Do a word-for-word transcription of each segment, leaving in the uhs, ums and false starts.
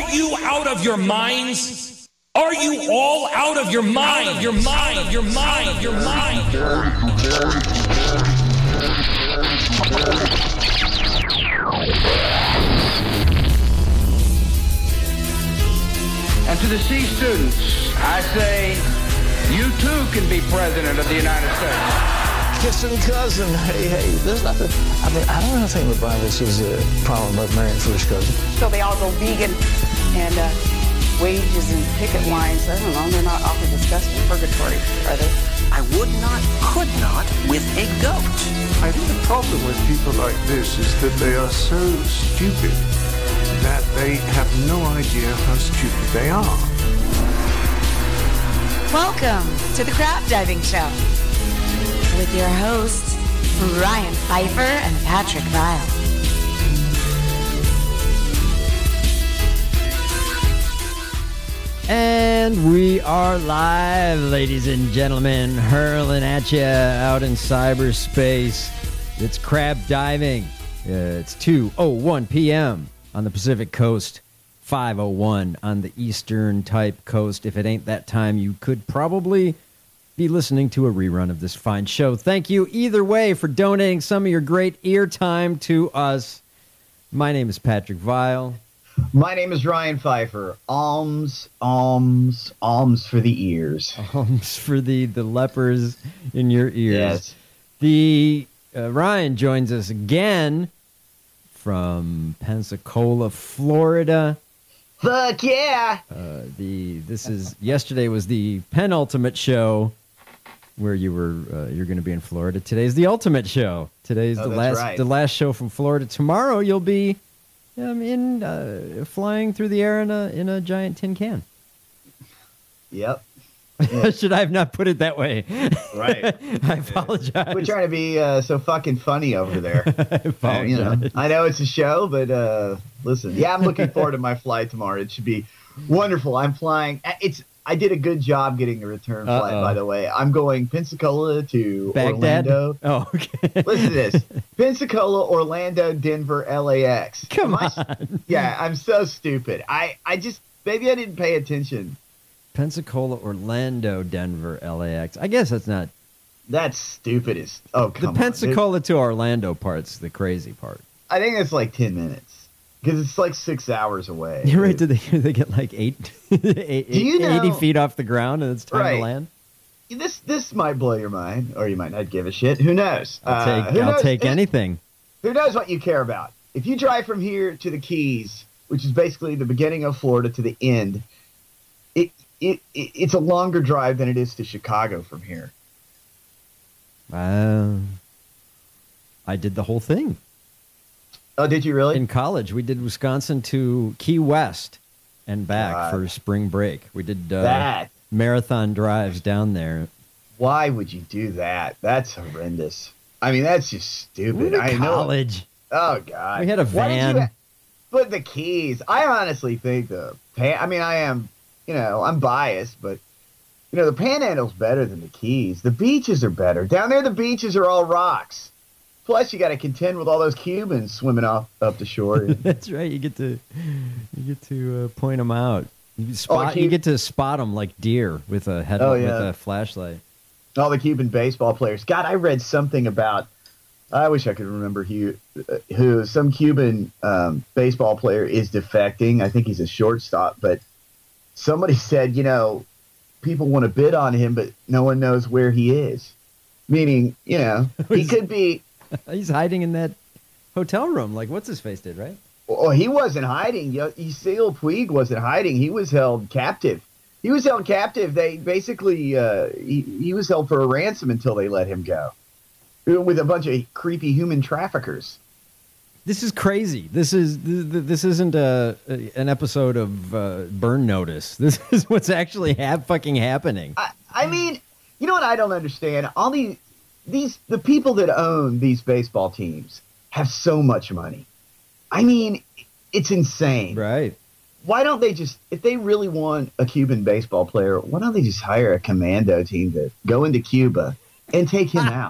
you out of your minds? Are you all out of your mind? Your mind, your mind, your mind. And to the C students, I say, you too can be president of the United States. Kissing cousin, hey, hey, there's nothing. I mean, I don't know anything with Bible says a problem about marrying first cousin. So they all go vegan and uh, wages and picket lines. I don't know, they're not awfully discussed in purgatory, are they? I would not, could not with a goat. I think the problem with people like this is that they are so stupid that they have no idea how stupid they are. Welcome to the Crab Diving Show with your hosts, Ryan Pfeiffer and Patrick Vile. And we are live, ladies and gentlemen, hurling at you out in cyberspace. It's Crab Diving. Uh, it's two oh one p.m. on the Pacific Coast, five oh one on the Eastern type coast. If it ain't that time, you could probably be listening to a rerun of this fine show. Thank you either way for donating some of your great ear time to us. My name is Patrick Vile. My name is Ryan Pfeiffer. Alms, alms, alms for the ears. Alms for the, the lepers in your ears. Yes. The uh, Ryan joins us again from Pensacola, Florida. Fuck yeah! Uh, the this is yesterday was the penultimate show where you were uh, you're going to be in Florida. Today's the ultimate show. Today's oh, the that's last right. the last show from Florida. Tomorrow you'll be um, in uh, flying through the air in a in a giant tin can. Yep. Yeah. Should I have not put it that way? Right. I apologize. We're trying to be uh, so fucking funny over there. I apologize. You know, I know it's a show, but uh, listen, yeah, I'm looking forward to my flight tomorrow. It should be wonderful. I'm flying. It's. I did a good job getting a return flight, Uh-oh. by the way. I'm going Pensacola to Baghdad? Orlando. Oh, okay. Listen to this. Pensacola, Orlando, Denver, L A X. Come I, on. Yeah, I'm so stupid. I, I just, maybe I didn't pay attention. Pensacola, Orlando, Denver, L A X. I guess that's not... That's stupid as... Oh, come The on. Pensacola It, to Orlando part's the crazy part. I think it's like ten minutes. Because it's like six hours away. You're right. Did they, they get like eight, eight, Do you know, eighty feet off the ground and it's time right. to land? This this might blow your mind, or you might not give a shit. Who knows? I'll take, uh, who I'll knows? take anything. Who knows what you care about? If you drive from here to the Keys, which is basically the beginning of Florida to the end, it, it, it it's a longer drive than it is to Chicago from here. Uh, I did the whole thing. Oh, did you really? In college, we did Wisconsin to Key West and back God. for spring break. We did uh, that. marathon drives down there. Why would you do that? That's horrendous. I mean, that's just stupid. We I know. college. Oh, God. We had a van. Why did you put the Keys? I honestly think the pan. I mean, I am, you know, I'm biased, but, you know, the Panhandle's better than the Keys. The beaches are better. Down there, the beaches are all rocks. Plus, you got to contend with all those Cubans swimming off up the shore. That's right. You get to you get to uh, point them out. You spot. Oh, you get to spot them like deer with a head oh, with yeah. a flashlight. All the Cuban baseball players. God, I read something about. I wish I could remember who. Who some Cuban um, baseball player is defecting. I think he's a shortstop, but somebody said, you know, people want to bid on him, but no one knows where he is. Meaning, you know, he could be. He's hiding in that hotel room, like what's his face did, right? Well, he wasn't hiding. Yasiel Puig wasn't hiding. He was held captive. He was held captive. They basically uh, he, he was held for a ransom until they let him go, with a bunch of creepy human traffickers. This is crazy. This is this isn't a, an episode of uh, Burn Notice. This is what's actually ha- fucking happening. I, I mean, you know what I don't understand? All these. These the people that own these baseball teams have so much money. I mean, it's insane. Right. Why don't they just, if they really want a Cuban baseball player, why don't they just hire a commando team to go into Cuba and take him out?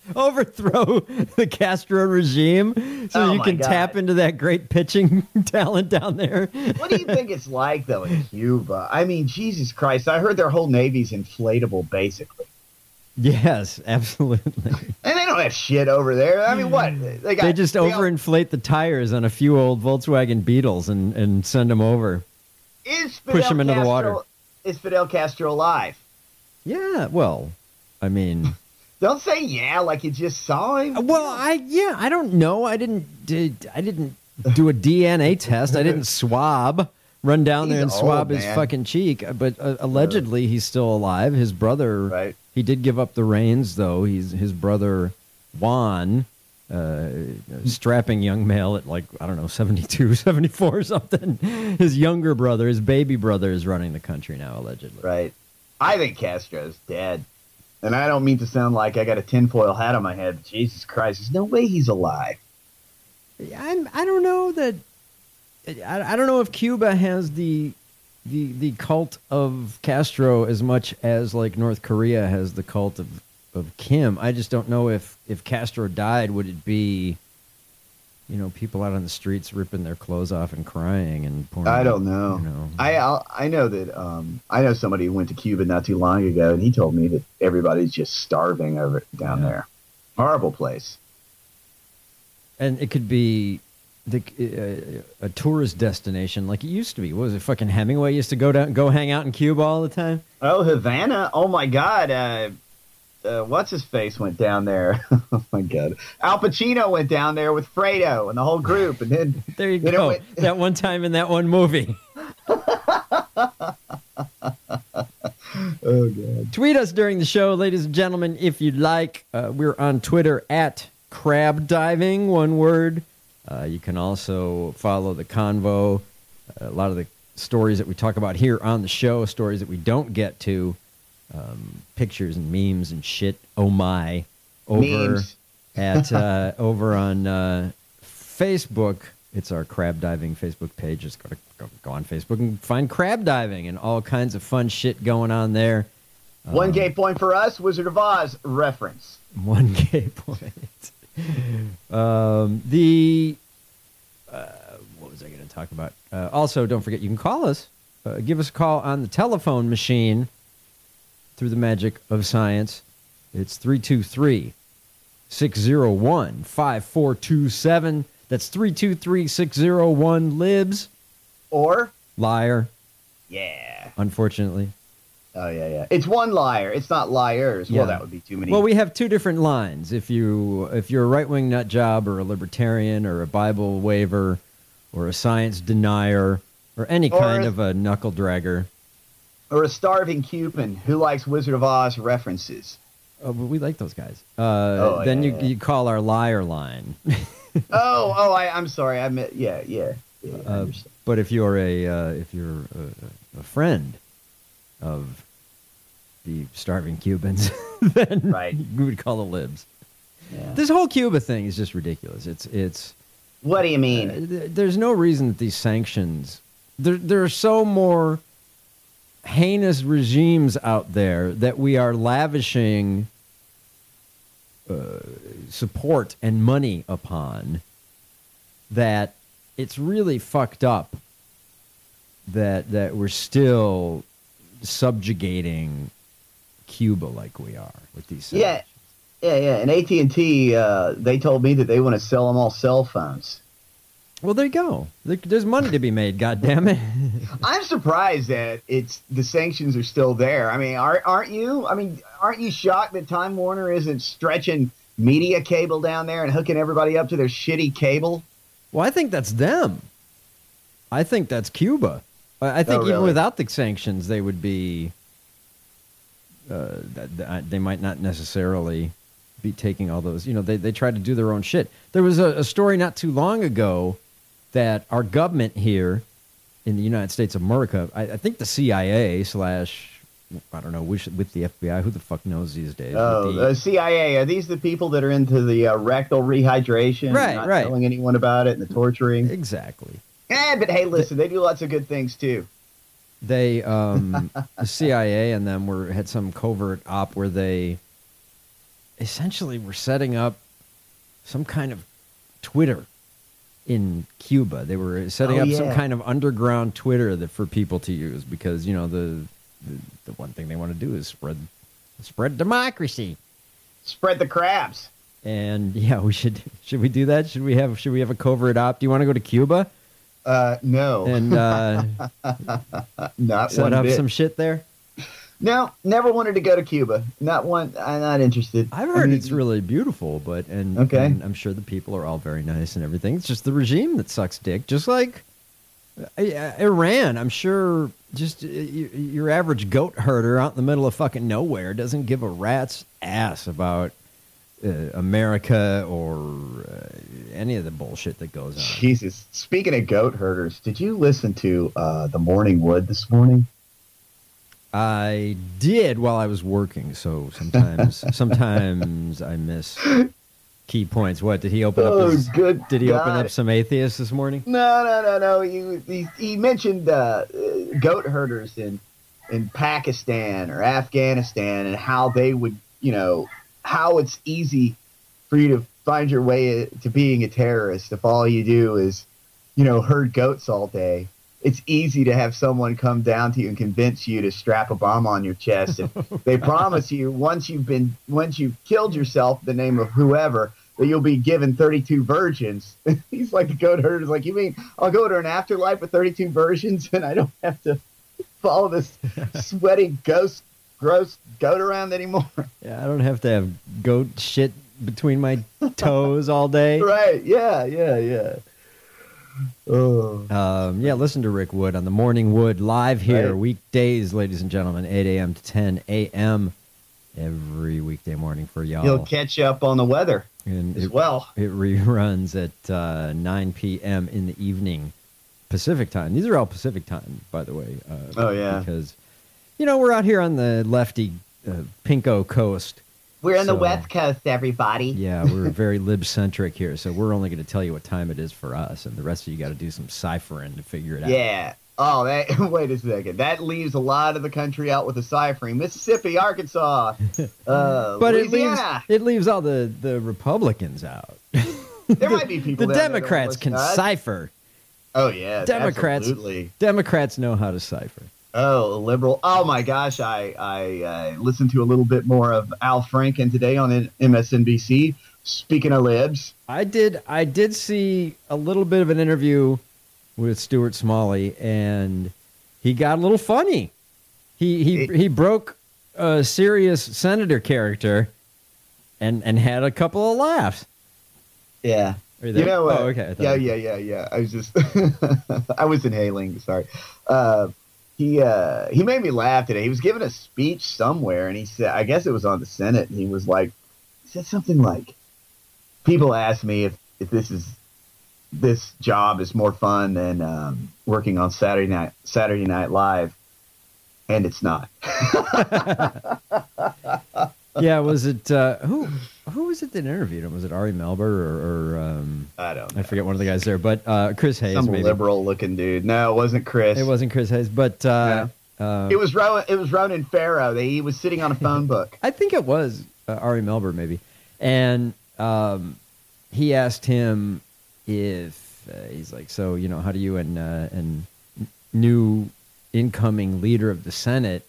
overthrow the Castro regime so Oh you my can God. tap into that great pitching talent down there. What do you think it's like, though, in Cuba? I mean, Jesus Christ, I heard their whole Navy's inflatable, basically. Yes, absolutely. And they don't have shit over there. I mean, what? They, got, They just they got- overinflate the tires on a few old Volkswagen Beetles and, and send them over. Is Fidel push 'em into the Castro- water. Is Fidel Castro alive? Yeah, well, I mean... Don't say yeah like you just saw him. Well, I yeah, I don't know. I didn't did I didn't do a D N A test. I didn't swab, run down there He's and swab old, his man. fucking cheek. But uh, allegedly, he's still alive. His brother, Right. he did give up the reins, though. He's his brother Juan, uh, a strapping young male at like I don't know seventy-two, seventy-four or something. His younger brother, his baby brother, is running the country now, allegedly. Right. I think Castro's dead. And I don't mean to sound like I got a tinfoil hat on my head, but Jesus Christ, there's no way he's alive. I'm, I don't know that. I, I don't know if Cuba has the, the the cult of Castro as much as like North Korea has the cult of, of Kim. I just don't know if, if Castro died, would it be, you know, people out on the streets ripping their clothes off and crying and pouring. I don't know. You know. I I'll, I know that um I know somebody who went to Cuba not too long ago, and he told me that everybody's just starving over down Yeah. there. Horrible place. And it could be the, uh, a tourist destination like it used to be. What was it? Fucking Hemingway used to go down, go hang out in Cuba all the time. Oh, Havana! Oh my God! Uh, uh, what's his face went down there? Oh my God! Al Pacino went down there with Fredo and the whole group, and then There you Then it go. went- That one time in that one movie. oh God! Tweet us during the show, ladies and gentlemen, if you'd like. Uh, we're on Twitter at Crab Diving, one word. Uh, you can also follow the convo. Uh, a lot of the stories that we talk about here on the show, stories that we don't get to, um, pictures and memes and shit. Oh my! Over Memes. at uh, over on uh, Facebook. It's our crab diving Facebook page. Just go to go, go on Facebook and find crab diving and all kinds of fun shit going on there. One gay point for us, Wizard of Oz reference. One gay point. um, the uh, what was I going to talk about? Uh, also, don't forget you can call us. Uh, give us a call on the telephone machine through the magic of science. It's three two three, six zero one, five four two seven. That's three two three, six zero one, libs. Or Liar, yeah. unfortunately. Oh yeah, yeah. It's one liar. It's not liars. Yeah. Well, that would be too many. Well, we have two different lines. If you if you're a right wing nut job or a libertarian or a Bible waiver or a science denier or any Or kind a- of a knuckle dragger, or a starving Cuban who likes Wizard of Oz references. oh, but we like those guys. Uh, Oh, then yeah, you yeah. you call our liar line. oh, oh, I, I'm sorry. I meant, yeah, yeah. yeah I Uh, understand. but if you're a uh, if you're a, a friend of the starving Cubans, then Right. you would call the libs. Yeah. This whole Cuba thing is just ridiculous. It's it's. What do you mean? Uh, th- there's no reason that these sanctions. There, there are so more heinous regimes out there that we are lavishing uh, support and money upon that it's really fucked up that that we're still subjugating Cuba like we are with these sanctions. Yeah. Yeah, yeah. And A T and T, uh, they told me that they want to sell them all cell phones. Well, there you go. There- There's money to be made, goddammit. I'm surprised that it's the sanctions are still there. I mean, aren't, aren't you? I mean, aren't you shocked that Time Warner isn't stretching media cable down there and hooking everybody up to their shitty cable? Well, I think that's them. I think that's Cuba. I I think Oh, even really? without the sanctions, they would be. Uh, that, that- they might not necessarily be taking all those. You know, they they try to do their own shit. There was a, a story not too long ago that our government here in the United States of America, I, I think the C I A slash I don't know, with, with the F B I, who the fuck knows these days? Oh, With the the- C I A, are these the people that are into the uh, rectal rehydration? Right, and not right. telling anyone about it and the torturing? exactly. Eh, but hey, listen, they do lots of good things too. They, um, the C I A and them were had some covert op where they essentially were setting up some kind of Twitter in Cuba. They were setting Oh, up yeah. some kind of underground Twitter that for people to use because, you know, the the, the one thing they want to do is spread spread democracy. Spread the crabs. And yeah, we should should we do that? Should we have should we have a covert op? Do you want to go to Cuba Uh, no. and uh, Not set one up bit. some shit there? No, never wanted to go to Cuba. Not one. I'm not interested. I've I heard mean, it's really beautiful, but and, Okay. and I'm sure the people are all very nice and everything. It's just the regime that sucks dick, just like uh, Iran. I'm sure just uh, y- your average goat herder out in the middle of fucking nowhere doesn't give a rat's ass about uh, America or uh, any of the bullshit that goes on. Jesus. Speaking of goat herders, did you listen to uh, the Morning Wood this morning? I did while I was working, so sometimes sometimes I miss key points. What did he open up? Oh, His, good did he open God. up some atheists this morning? No, no, no, no. He he, he mentioned uh, goat herders in in Pakistan or Afghanistan and how they would, you know, how it's easy for you to find your way to being a terrorist if all you do is, you know, herd goats all day. It's easy to have someone come down to you and convince you to strap a bomb on your chest. And they promise you once you've been once you've killed yourself in the name of whoever, that you'll be given thirty-two virgins. He's like the goat herder. Like, you mean I'll go to an afterlife with thirty-two virgins and I don't have to follow this sweaty ghost, gross goat around anymore? Yeah, I don't have to have goat shit between my toes all day. Right? Yeah, yeah, yeah. Oh. Um, yeah, listen to Rick Wood on the Morning Wood live here, Right. weekdays, ladies and gentlemen, eight a.m. to ten a.m. every weekday morning for y'all. He'll catch you up on the weather and as it, well. It reruns at uh, nine p.m. in the evening Pacific time. These are all Pacific time, by the way. Uh, Oh, yeah. Because, you know, we're out here on the lefty uh, Pinko coast. We're on So- the West Coast, everybody. Yeah, we're very lib-centric here, so we're only going to tell you what time it is for us, and the rest of you got to do some ciphering to figure it out. Yeah. Oh, that, wait a second. That leaves a lot of the country out with the ciphering. Mississippi, Arkansas, uh, But it leaves Louisiana. it leaves all the, the Republicans out. There might be people The down there that Democrats don't can listen to us. cipher. Oh, yeah. Democrats Absolutely. Democrats know how to cipher. Oh, a liberal. Oh, my gosh. I, I uh, listened to a little bit more of Al Franken today on M S N B C. Speaking of libs. I did I did see a little bit of an interview with Stuart Smalley, and he got a little funny. He he It- he broke a serious senator character and and had a couple of laughs. Yeah. Are you there? You know, uh, oh, okay. I thought yeah, you- yeah, yeah, yeah. I was just, I was inhaling. Sorry. Uh, he uh, he made me laugh today. He was giving a speech somewhere, and he said, I guess it was on the Senate, and he was like, he said something like, "People ask me if if this is this job is more fun than um, working on Saturday night Saturday Night Live, and it's not." Yeah, was it uh, who who was it that interviewed him? Was it Ari Melber or, or um, I don't know. I forget one of the guys there, but uh, Chris Hayes Some maybe. liberal looking dude. No, it wasn't Chris. It wasn't Chris Hayes, but uh, uh, It was Rowan. It was Ronan Farrow. They, he was sitting on a phone book. I think it was uh, Ari Melber maybe, and um, he asked him if uh, he's like, so you know, how do you and uh, and new incoming leader of the Senate,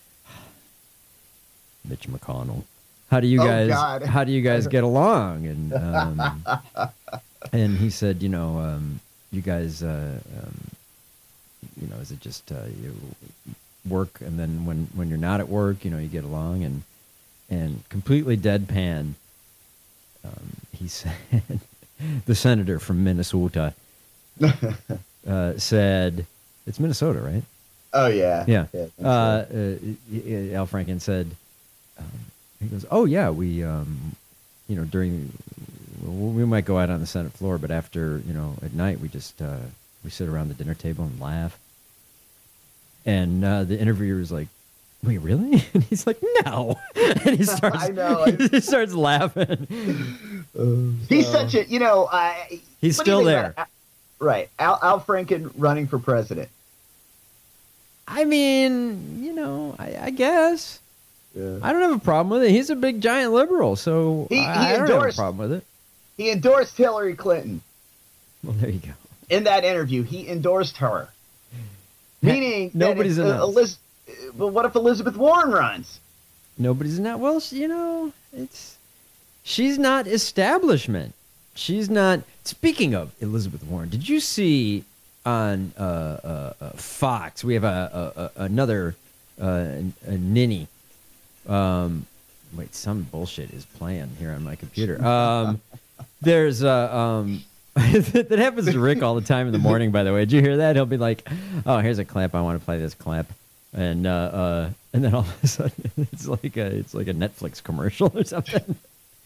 Mitch McConnell, how do you Oh, guys God. how do you guys get along? And um, and he said, you know, um, you guys, uh, um, you know, is it just uh, you work, and then when, when you're not at work, you know, you get along, and and completely deadpan. Um, he said, the senator from Minnesota uh, said, it's Minnesota, right? Oh yeah, Yeah. yeah Uh, uh, Al Franken said, um, he goes, oh yeah, we, um, you know, during, we might go out on the Senate floor, but after, you know, at night, we just, uh, we sit around the dinner table and laugh. And uh, the interviewer was like, wait, really? And he's like, no. And he starts, I know. he starts laughing. He's such a, you know, I. He's what do you still think there. about- right, Al, Al Franken running for president. I mean, you know, I, I guess. Yeah. I don't have a problem with it. He's a big giant liberal, so He- he I, I don't have a endorsed- problem with it. He endorsed Hillary Clinton. Well, there you go. In that interview, he endorsed her. Meaning, that Nobody's if, uh, announced. Eliz- but what if Elizabeth Warren runs? Nobody's not. Well, she- you know, it's she's not establishment. She's not. Speaking of Elizabeth Warren, did you see on uh, uh, uh, Fox? We have a, a, a another uh, a ninny. Um, wait, some bullshit is playing here on my computer. Um, there's a. Um, that happens to Rick all the time in the morning, by the way. Did you hear that? He'll be like, oh, here's a clip. I want to play this clip. And uh, uh, and then all of a sudden, it's like a, it's like a Netflix commercial or something.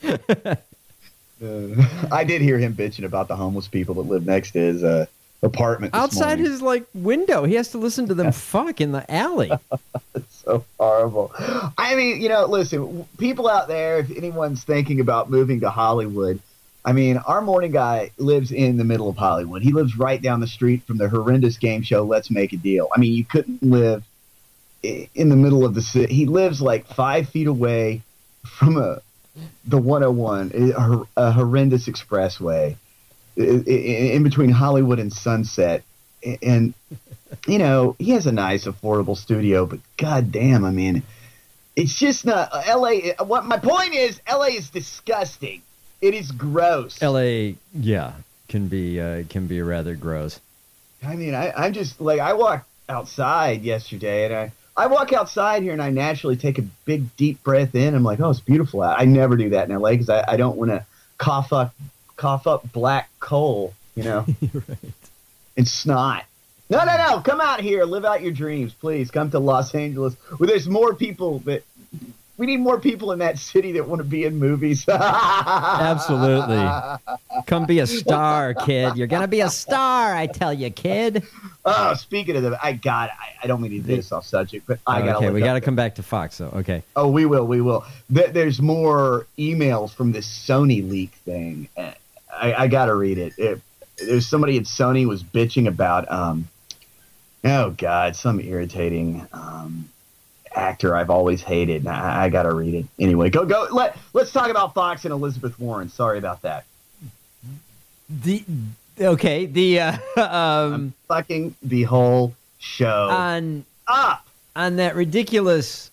Uh, I did hear him bitching about the homeless people that live next to his uh, apartment this Outside morning. his like window. He has to listen to them fuck in the alley. It's so horrible. I mean, you know, listen, people out there, if anyone's thinking about moving to Hollywood, I mean, our morning guy lives in the middle of Hollywood. He lives right down the street from the horrendous game show Let's Make a Deal. I mean, you couldn't live i- in the middle of the city. He lives like five feet away from a the one oh one, a, a horrendous expressway i- i- in between Hollywood and Sunset. And, you know, he has a nice, affordable studio, but goddamn, I mean, it's just not L A. What my point is, L A is disgusting. It is gross. L A, yeah, can be uh, can be rather gross. I mean, I, I'm just like, I walked outside yesterday, and I, I walk outside here, and I naturally take a big, deep breath in. I'm like, oh, it's beautiful out. I never do that in L A because I, I don't want to cough up, cough up black coal, you know, Right. and snot. No, no, no. Come out here. Live out your dreams, please. Come to Los Angeles, where there's more people that. We need more people in that city that want to be in movies. Absolutely. Come be a star, kid. You're going to be a star, I tell you, kid. Oh, speaking of them, I got. I, I don't mean to do this off subject, but I got. Okay, we got to come back to Fox, though. Okay. Oh, we will. We will. Th- There's more emails from this Sony leak thing. Uh, I, I got to read it. it. There's somebody at Sony was bitching about. Um, oh God, some irritating. Um, actor I've always hated. I, I gotta read it anyway. Go go. Let Let's talk about Fox and Elizabeth Warren. Sorry about that. The okay the uh, um I'm fucking the whole show on up on that ridiculous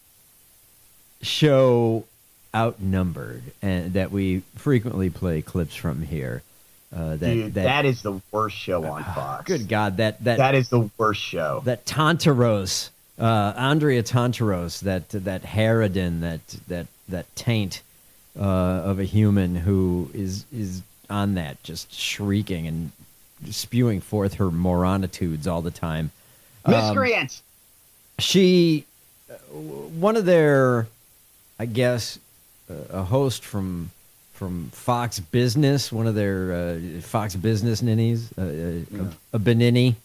show Outnumbered, and that we frequently play clips from here. Uh, that, Dude, that that is the worst show on Fox. Good God, that that That is the worst show. that Tantaros, uh, Andrea Tantaros, that that harridan, that that that taint uh, of a human who is is on that, just shrieking and spewing forth her moronitudes all the time. Miscreants. Um, she, uh, one of their, I guess, uh, a host from from Fox Business, one of their uh, Fox Business ninnies, uh, uh, a, a Benini.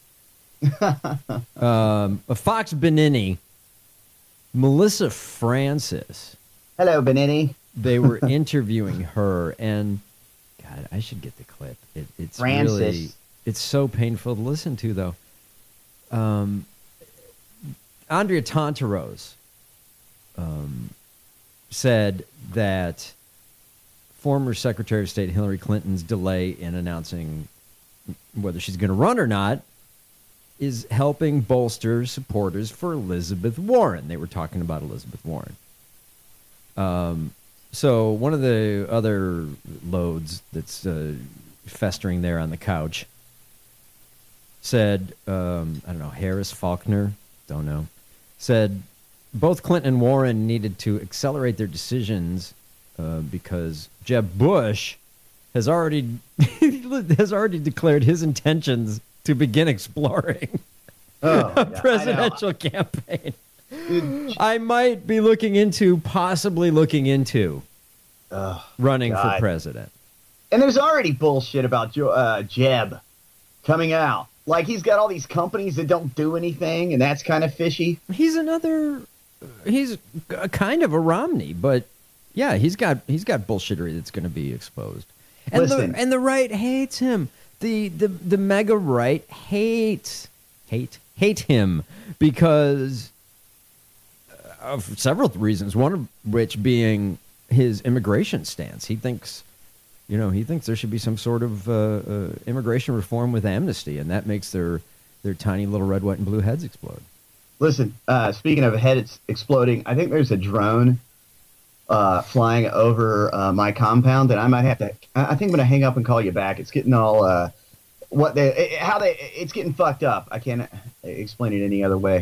um, a Fox Benini, Melissa Francis. Hello, Benini. They were interviewing her, and God, I should get the clip. It, it's Francis. really, it's so painful to listen to, though. Um, Andrea Tantaros um, said that former Secretary of State Hillary Clinton's delay in announcing whether she's going to run or not is helping bolster supporters for Elizabeth Warren. They were talking about Elizabeth Warren. Um, so one of the other loads that's uh, festering there on the couch said, um, I don't know, Harris Faulkner, don't know, said both Clinton and Warren needed to accelerate their decisions uh, because Jeb Bush has already has already declared his intentions to begin exploring Oh, a yeah, presidential campaign. I might be looking into, possibly looking into, Oh, running God. for president. And there's already bullshit about Jo- uh, Jeb coming out. Like, he's got all these companies that don't do anything, and that's kind of fishy. He's another. He's a kind of a Romney, but yeah, he's got he's got bullshittery that's going to be exposed. And Listen. the and the right hates him. The the the mega right hates hate hate him because uh, for several reasons, one of which being his immigration stance. He thinks, you know, he thinks there should be some sort of uh, uh, immigration reform with amnesty, and that makes their their tiny little red, white, and blue heads explode. Listen, uh, speaking of heads exploding, I think there's a drone uh, flying over uh, my compound, and I might have to. I think I'm gonna hang up and call you back. It's getting all uh, what they how they it's getting fucked up. I can't explain it any other way.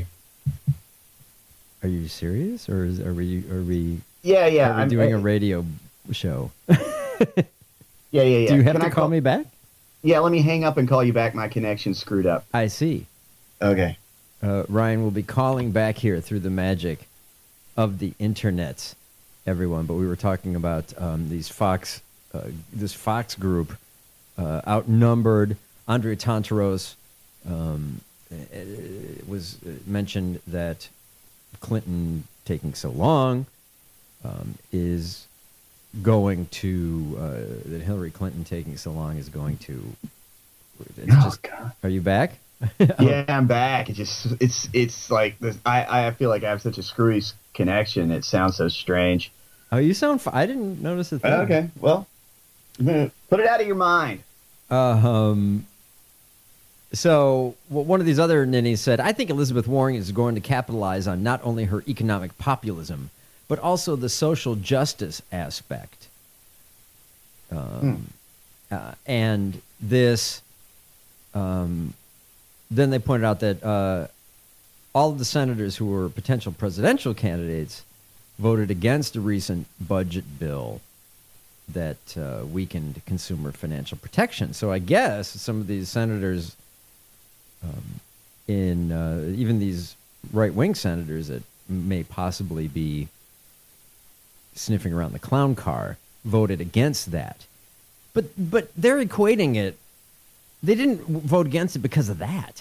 Are you serious, or is, are we are we? Yeah, yeah. Are we I'm doing I, a radio show? yeah, yeah, yeah. Do you have Can to I call, call me back? Yeah, let me hang up and call you back. My connection's screwed up. I see. Okay. Uh, Ryan will be calling back here through the magic of the internet, everyone. But we were talking about um, these Fox, uh, this Fox group, uh, outnumbered. Andrea Tantaros um, it was mentioned that Clinton taking so long um, is going to uh, that Hillary Clinton taking so long is going to. It's oh, just, God. Are you back? Yeah, I'm back. It just it's it's like this, I I feel like I have such a screwy connection. It sounds so strange. Oh, you sound. F- I didn't notice a thing. Okay, well, put it out of your mind. Uh, um. So well, one of these other ninnies said, "I think Elizabeth Warren is going to capitalize on not only her economic populism, but also the social justice aspect." Um, hmm. uh, and this. Um. Then they pointed out that uh, all of the senators who were potential presidential candidates voted against a recent budget bill that uh, weakened consumer financial protection. So I guess some of these senators, um, in uh, even these right-wing senators that may possibly be sniffing around the clown car, voted against that. But but they're equating it. They didn't vote against it because of that.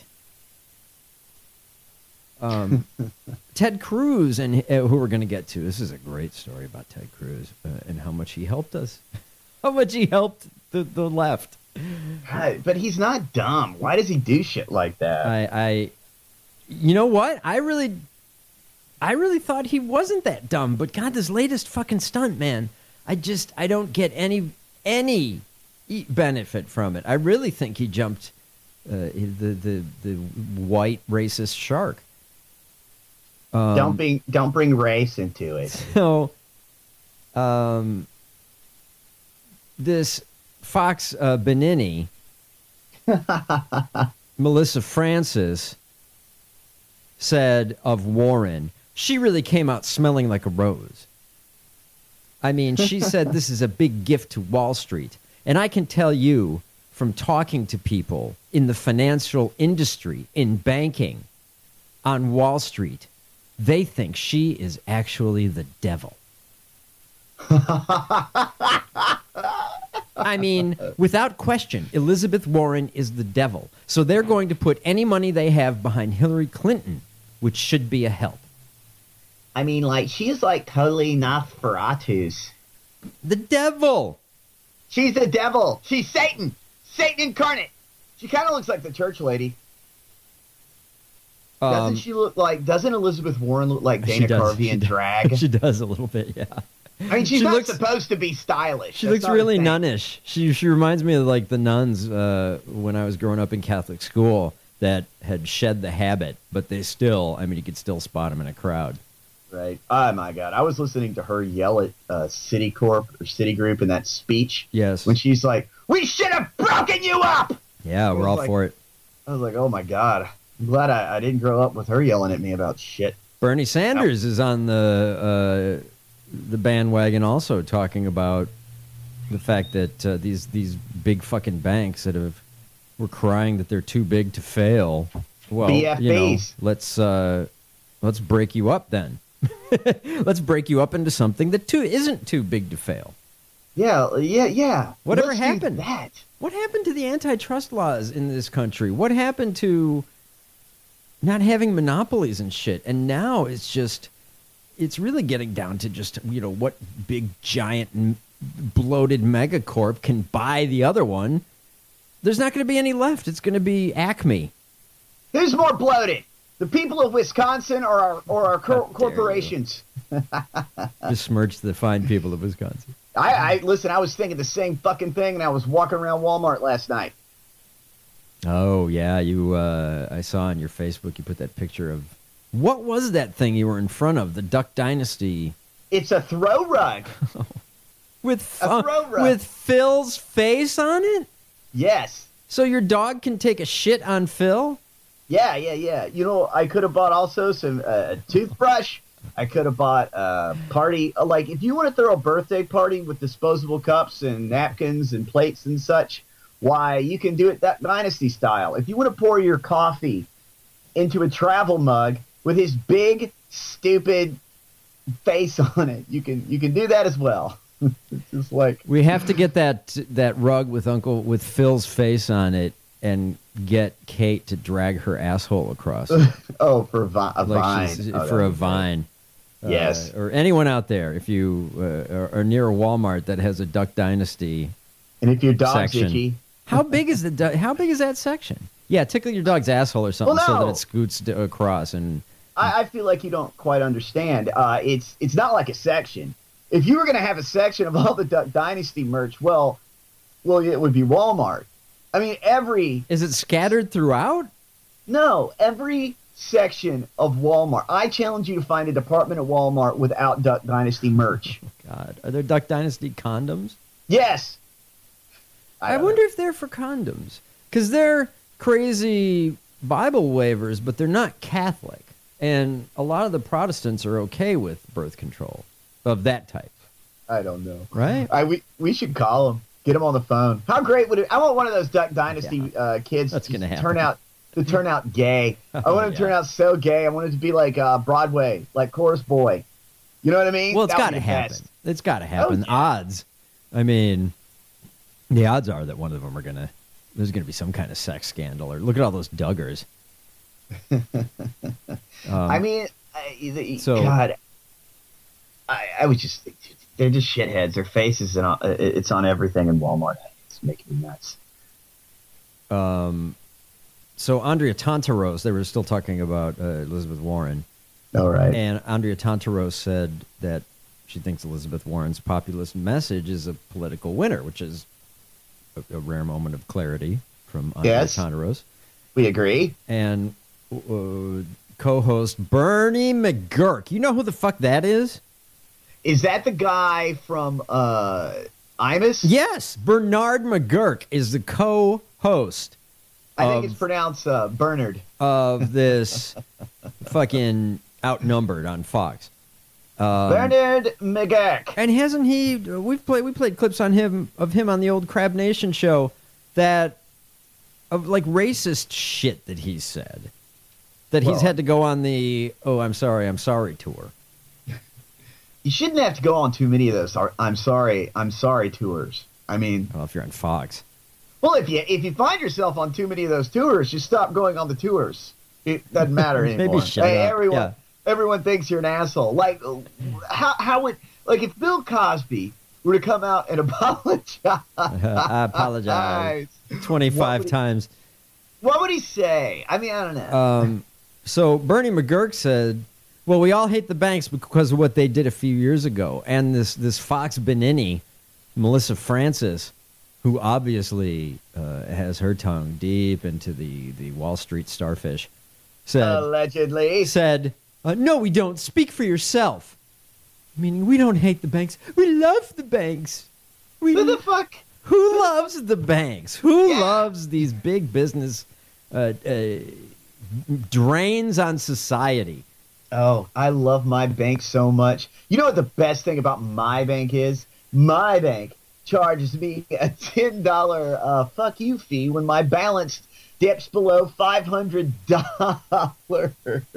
Um, Ted Cruz, and uh, who we're going to get to. This is a great story about Ted Cruz uh, and how much he helped us. How much he helped the, the left. God, but he's not dumb. Why does he do shit like that? I, I, you know what? I really, I really thought he wasn't that dumb. But God, this latest fucking stunt, man. I just, I don't get any, any. benefit from it. I really think he jumped uh, the the the white racist shark. Um, don't bring don't bring race into it. So, um, this Fox uh, Benini, Melissa Francis, said of Warren, she really came out smelling like a rose. I mean, she said this is a big gift to Wall Street. And I can tell you from talking to people in the financial industry, in banking, on Wall Street, they think she is actually the devil. I mean, without question, Elizabeth Warren is the devil. So they're going to put any money they have behind Hillary Clinton, which should be a help. I mean, like, she's like totally Nosferatus. The devil! She's the devil. She's Satan. Satan incarnate. She kind of looks like the church lady. Um, doesn't she look like, doesn't Elizabeth Warren look like Dana Carvey in drag? She does a little bit, yeah. I mean, she's she not looks, supposed to be stylish. She That's looks really thing. nunnish. She she reminds me of like the nuns uh, when I was growing up in Catholic school that had shed the habit, but they still, I mean, you could still spot them in a crowd. Right. Oh, my God. I was listening to her yell at uh, Citicorp or Citigroup in that speech. Yes. When she's like, we should have broken you up! Yeah, we're all like, for it. I was like, oh, my God. I'm glad I, I didn't grow up with her yelling at me about shit. Bernie Sanders no. is on the uh, the bandwagon also, talking about the fact that uh, these these big fucking banks that have were crying that they're too big to fail. Well, B F Bs. You know, let's uh, let's break you up then. Let's break you up into something that too isn't too big to fail. Yeah, yeah, yeah. Whatever Let's happened? Do that. What happened to the antitrust laws in this country? What happened to not having monopolies and shit? And now it's just, it's really getting down to just, you know, what big, giant, bloated megacorp can buy the other one. There's not going to be any left. It's going to be Acme. Who's more bloated? The people of Wisconsin or our, or our cor- corporations. Besmirch the fine people of Wisconsin. I, I listen. I was thinking the same fucking thing, and I was walking around Walmart last night. Oh yeah, you. Uh, I saw on your Facebook you put that picture of what was that thing you were in front of? The Duck Dynasty. It's a throw rug with a uh, throw rug. with Phil's face on it. Yes. So your dog can take a shit on Phil. Yeah, yeah, yeah. You know, I could have bought also some uh, a toothbrush. I could have bought a party. Like, if you want to throw a birthday party with disposable cups and napkins and plates and such, why, you can do it that Dynasty style. If you want to pour your coffee into a travel mug with his big, stupid face on it, you can you can do that as well. It's just like we have to get that that rug with Uncle with Phil's face on it and get Kate to drag her asshole across. Oh, for a, vi- a like vine. Oh, for a vine. Uh, yes. Or anyone out there, if you uh, are, are near a Walmart that has a Duck Dynasty, and if your dog's section, itchy, how big is the du- how big is that section? Yeah, tickle your dog's asshole or something Well, no. so that it scoots to, across. And I, I feel like you don't quite understand. Uh, it's it's not like a section. If you were going to have a section of all the Duck Dynasty merch, well, well, it would be Walmart. I mean, every is it scattered throughout? No, every section of Walmart. I challenge you to find a department at Walmart without Duck Dynasty merch. Oh, God, are there Duck Dynasty condoms? Yes. I, I wonder know. if they're for condoms because they're crazy Bible waivers, but they're not Catholic, and a lot of the Protestants are okay with birth control of that type. I don't know. Right? I we we should call them. Get them on the phone. How great would it? I want one of those Duck Dynasty yeah. uh, kids That's to gonna happen. turn out to turn out gay. Oh, I want him yeah. to turn out so gay. I want it to be like uh, Broadway, like Chorus Boy. You know what I mean? Well, it's That would got to be happen. best. It's got to happen. Oh, yeah. Odds. I mean, the odds are that one of them are gonna. There's gonna be some kind of sex scandal. Or look at all those Duggars. um, I mean, I, the, so, God, I, I would just think they're just shitheads. Their faces and all, it's on everything in Walmart. It's making me nuts. Um, so Andrea Tantaros, they were still talking about uh, Elizabeth Warren. All right. And Andrea Tantaros said that she thinks Elizabeth Warren's populist message is a political winner, which is a, a rare moment of clarity from Andrea Yes. Tantaros. We agree. And uh, co-host Bernie McGurk. You know who the fuck that is? Is that the guy from uh, Imus? Yes, Bernard McGurk is the co-host. I think of, it's pronounced uh, Bernard. Of this fucking Outnumbered on Fox. Um, Bernard McGurk. And hasn't he? We've played. We played clips on him of him on the old Crab Nation show that of like racist shit that he said that he's Well, had to go on the "Oh, I'm sorry, I'm sorry" tour. You shouldn't have to go on too many of those. I'm sorry, I'm sorry tours. I mean, well, if you're on Fox, well, if you if you find yourself on too many of those tours, just stop going on the tours. It doesn't matter anymore. Maybe shut hey, up. everyone, Yeah. everyone thinks you're an asshole. Like, how how would like if Bill Cosby were to come out and apologize? I apologize twenty-five what times. He, what would he say? I mean, I don't know. Um, so Bernie McGurk said, well, we all hate the banks because of what they did a few years ago. And this, this Fox Benini, Melissa Francis, who obviously uh, has her tongue deep into the, the Wall Street starfish, said, Allegedly. said uh, no, we don't. Speak for yourself. Meaning we don't hate the banks. We love the banks. We, Who the fuck? Who loves the banks? Who Yeah. loves these big business uh, uh, drains on society? Oh, I love my bank so much. You know what the best thing about my bank is? My bank charges me a ten dollars uh, fuck you fee when my balance dips below five hundred dollars.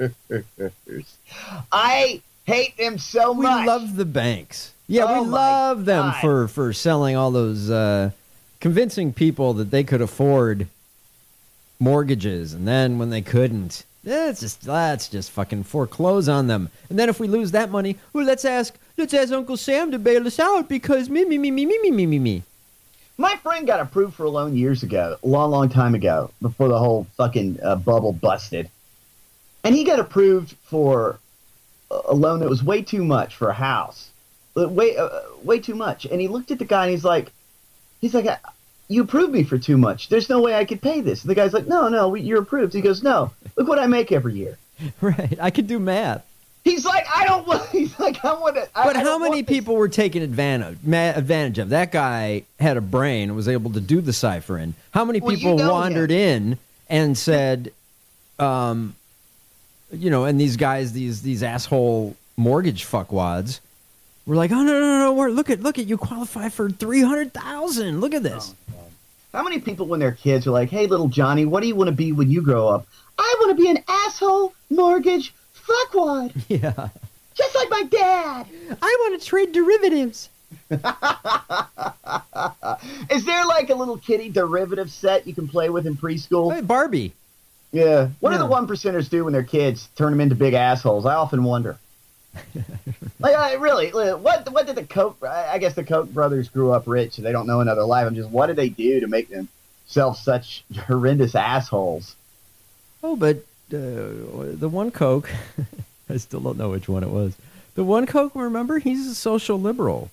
I hate them so We much. love the banks. Yeah, Oh we my love them God. for, for selling all those, uh, convincing people that they could afford mortgages, and then when they couldn't, Let's just let's just fucking foreclose on them. And then if we lose that money, well, let's ask let's ask Uncle Sam to bail us out because me me me me me me me me me. My friend got approved for a loan years ago, a long, long time ago, before the whole fucking uh, bubble busted. and he got approved for a loan that was way too much for a house, way uh, way too much. And he looked at the guy and he's like, he's like, you approved me for too much. There's no way I could pay this. And the guy's like, no, no, we, you're approved. He goes, no, look what I make every year. Right, I could do math. He's like, I don't want. He's like, I want to. But I how many people were taken advantage ma- advantage of? That guy had a brain and was able to do the ciphering. How many Well, people you know wandered in and said, um, you know, and these guys, these these asshole mortgage fuckwads, were like, oh no no no, no look at look at you qualify for three hundred thousand. Look at this. Oh, how many people when they're kids are like, hey little Johnny, what do you want to be when you grow up? I want to be an asshole mortgage fuckwad. Yeah. Just like my dad. I want to trade derivatives. Is there like a little kitty derivative set you can play with in preschool? Hey, Barbie. Yeah. What Yeah. do the one percenters do when they're kids? Turn them into big assholes. I often wonder. Like, I really, what what did the Koch? I guess the Koch brothers grew up rich, so they don't know another life. I'm just, what did they do to make themselves such horrendous assholes? Oh, but uh, the one Coke, I still don't know which one it was. The one Coke, remember, he's a social liberal.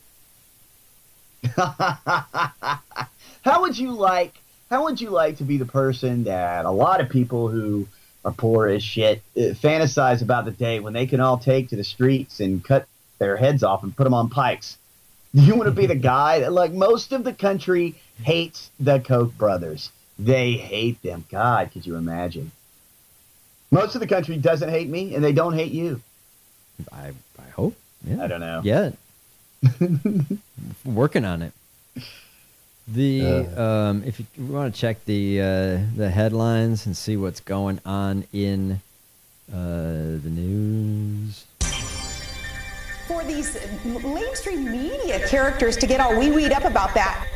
How would you like? How would you like to be the person that a lot of people who are poor as shit uh, fantasize about the day when they can all take to the streets and cut their heads off and put them on pikes? Do you want to be the guy that, like, most of the country hates the Koch brothers? They hate them. God, could you imagine? Most of the country doesn't hate me, and they don't hate you. I I hope. Yeah. I don't know. Yeah. Working on it. The Uh. um, if you want to check the uh, the headlines and see what's going on in uh, the news. For these mainstream media characters to get all wee-weed up about that.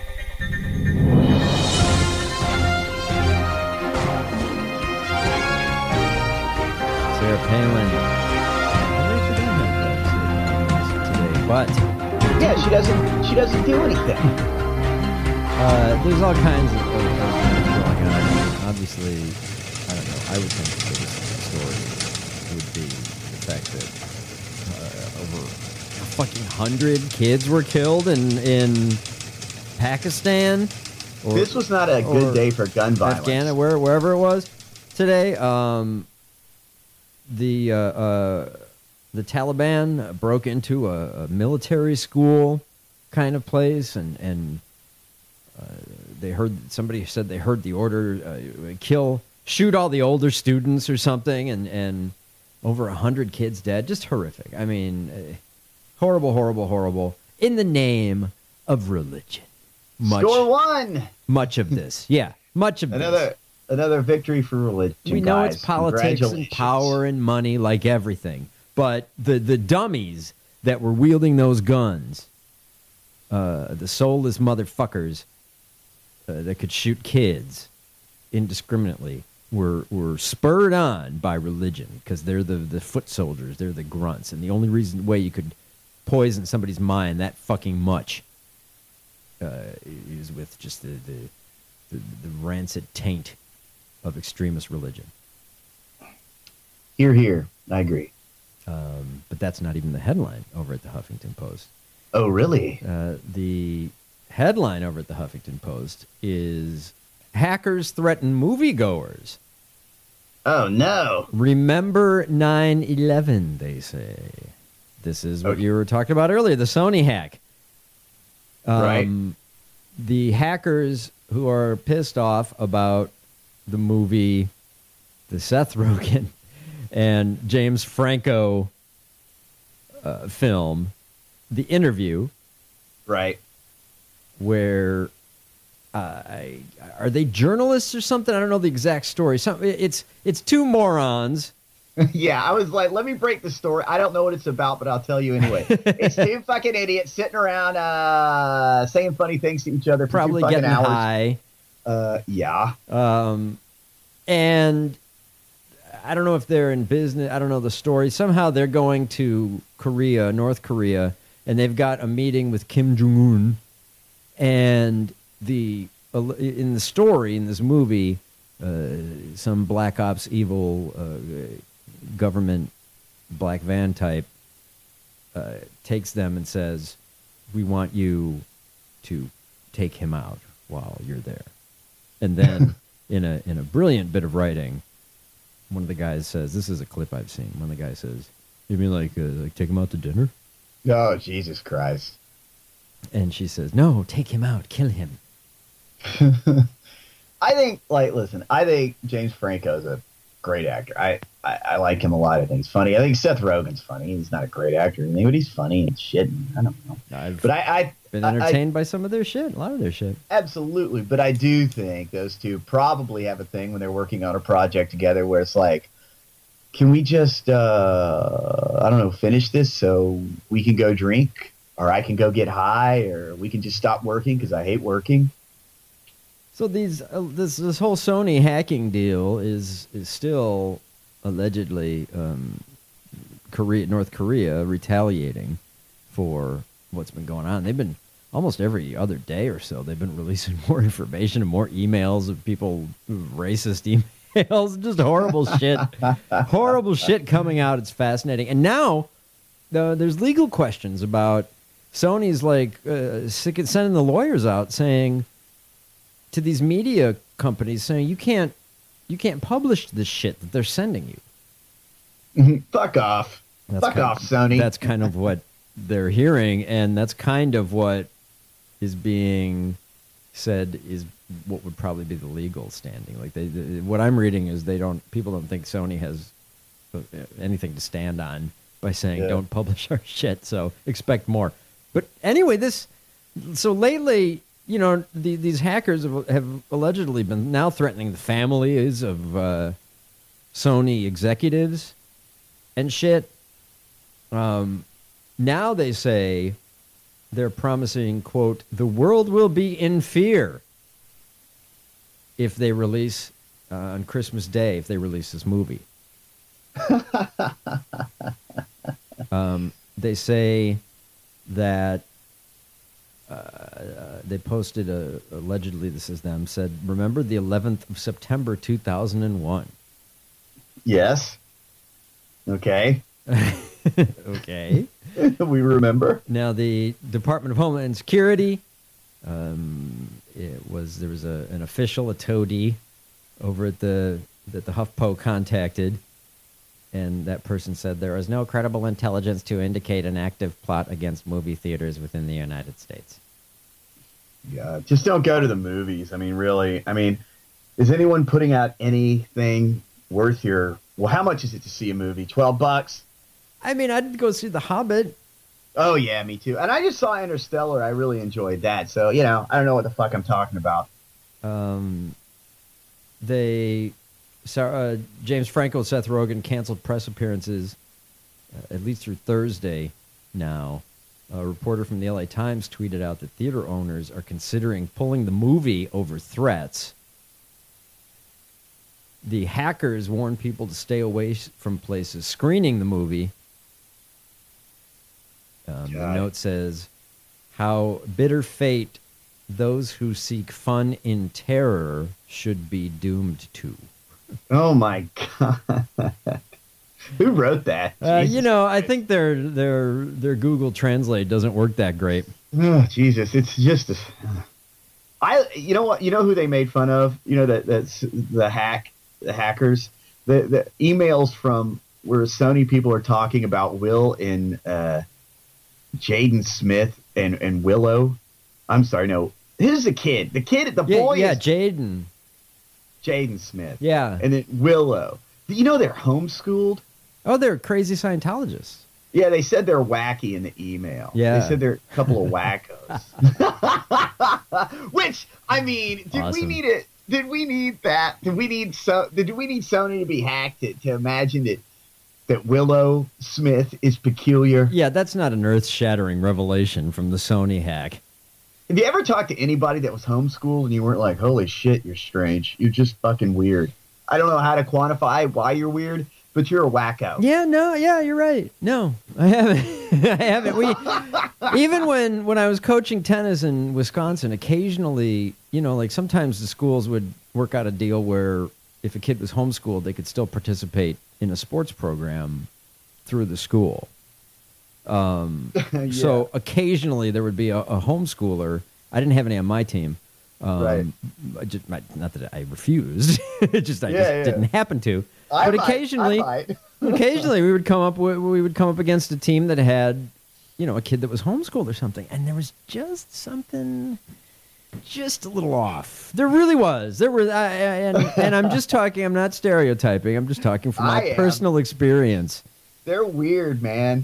Sarah Palin. I think she didn't have that today, but Yeah, she doesn't. She doesn't do anything. uh, there's all kinds of, of, of things going on. Obviously, I don't know. I would think the biggest story would be the fact that uh, over a fucking hundred kids were killed in in Pakistan. Or, This was not a good or day for gun violence. Afghanistan, where, wherever it was today. Um, the uh, uh, the Taliban broke into a, a military school kind of place, and and uh, they heard somebody said they heard the order uh, kill, shoot all the older students or something, and and over a hundred kids dead. Just horrific. I mean, uh, horrible, horrible, horrible. In the name of religion. Much, Score one. Much of this, yeah, much of Another this. another victory for religion. We know guys. it's politics and Congratulations. power and money, like everything. But the the dummies that were wielding those guns, uh, the soulless motherfuckers uh, that could shoot kids indiscriminately, were were spurred on by religion because they're the the foot soldiers, they're the grunts, and the only reason way you could poison somebody's mind that fucking much uh, is with just the the, the the rancid taint of extremist religion. Here, here. I agree. Um, but that's not even the headline over at the Huffington Post. Oh, really? Uh, the headline over at the Huffington Post is hackers threaten moviegoers. Oh, no. Remember nine eleven, they say. This is what Okay. you were talking about earlier, the Sony hack. Um, Right. The hackers who are pissed off about the movie, the Seth Rogen and James Franco uh, film, The Interview. Right. Where uh, I, are they journalists or something? I don't know the exact story. Some, it's it's two morons. Yeah, I was like, let me break the story. I don't know what it's about, but I'll tell you anyway. It's two fucking idiots sitting around uh, saying funny things to each other for Probably two fucking getting hours. high. Uh, yeah. Um, and I don't know if they're in business. I don't know the story. Somehow they're going to Korea, North Korea, and they've got a meeting with Kim Jong-un. And the in the story, in this movie, uh, some Black Ops evil uh, government black van type uh, takes them and says, we want you to take him out while you're there. And then in a in a brilliant bit of writing, one of the guys says, this is a clip I've seen. One of the guys says, you mean like, uh, like take him out to dinner? Oh, Jesus Christ. And she says, no, take him out, kill him. I think, like, listen, I think James Franco's a great actor. I, I, I like him a lot. I think he's funny. I think Seth Rogen's funny. He's not a great actor, but he's funny and shit. And I don't know. I've but I, I been entertained I, by some of their shit, a lot of their shit. Absolutely. But I do think those two probably have a thing when they're working on a project together where it's like, can we just, uh, I don't know, finish this so we can go drink, or I can go get high, or we can just stop working because I hate working. So these uh, this this whole Sony hacking deal is is still allegedly um, Korea North Korea retaliating for what's been going on. They've been almost every other day or so. They've been releasing more information and more emails of people, racist emails, just horrible shit, horrible shit coming out. It's fascinating. And now uh, there's legal questions about Sony's like uh, sick of sending the lawyers out saying to these media companies saying you can't you can't publish this shit that they're sending you. Mm-hmm. Fuck off. That's Fuck kind off, of, Sony. That's kind of what they're hearing, and that's kind of what is being said is what would probably be the legal standing. Like they, they what I'm reading is they don't people don't think Sony has anything to stand on by saying Yeah. don't publish our shit, so expect more. But anyway, this so lately, you know, the, these hackers have, have allegedly been now threatening the families of uh, Sony executives and shit. Um, now they say they're promising, quote, the world will be in fear if they release uh, on Christmas Day, if they release this movie. um, they say that Uh, uh, they posted a, allegedly, this is them, said, remember the eleventh of September, two thousand one. Yes. Okay. Okay. We remember. Now, the Department of Homeland Security, um, it was, there was a, an official, a toady, over at the, that the HuffPo contacted, and that person said there is no credible intelligence to indicate an active plot against movie theaters within the United States. Yeah, just don't go to the movies. I mean, really. I mean, is anyone putting out anything worth your... Well, how much is it to see a movie? twelve bucks? I mean, I'd go see The Hobbit. Oh, yeah, me too. And I just saw Interstellar. I really enjoyed that. So, you know, I don't know what the fuck I'm talking about. Um, they... So, uh, James Franco and Seth Rogen canceled press appearances uh, at least through Thursday now. A reporter from the L A Times tweeted out that theater owners are considering pulling the movie over threats. The hackers warned people to stay away from places screening the movie. Um, the note says, how bitter fate those who seek fun in terror should be doomed to. Oh, my God. Who wrote that? Uh, you know, I think their their their Google Translate doesn't work that great. Oh, Jesus, it's just a, I. You know what? You know who they made fun of? You know that that's the hack, the hackers. The the emails from where Sony people are talking about Will and uh, Jaden Smith and and Willow. I'm sorry, no, this is a kid. The kid, the Yeah, boy, yeah, is Jaden. Jaden Smith. Yeah, and then Willow. You know they're homeschooled. Oh, they're crazy Scientologists. Yeah, they said they're wacky in the email. Yeah. They said they're a couple of wackos. Which, I mean, did Awesome. we need it? Did we need that? Did we need so? Did we need Sony to be hacked to, to imagine that that Willow Smith is peculiar? Yeah, that's not an earth-shattering revelation from the Sony hack. Have you ever talked to anybody that was homeschooled and you weren't like, "Holy shit, you're strange. You're just fucking weird." I don't know how to quantify why you're weird, but you're a wacko. Yeah, no, yeah, you're right. No, I haven't. I haven't. We even when when I was coaching tennis in Wisconsin, occasionally, you know, like sometimes the schools would work out a deal where if a kid was homeschooled, they could still participate in a sports program through the school. Um, Yeah. So occasionally there would be a, a homeschooler. I didn't have any on my team. Um, Right. I just, my, not that I refused. it just I Yeah, just yeah. didn't happen to. I but might, occasionally, I might. occasionally we would come up with, we would come up against a team that had, you know, a kid that was homeschooled or something, and there was just something, just a little off. There really was. There was, I, I, and and I'm just talking. I'm not stereotyping. I'm just talking from my I am. personal experience. They're weird, man.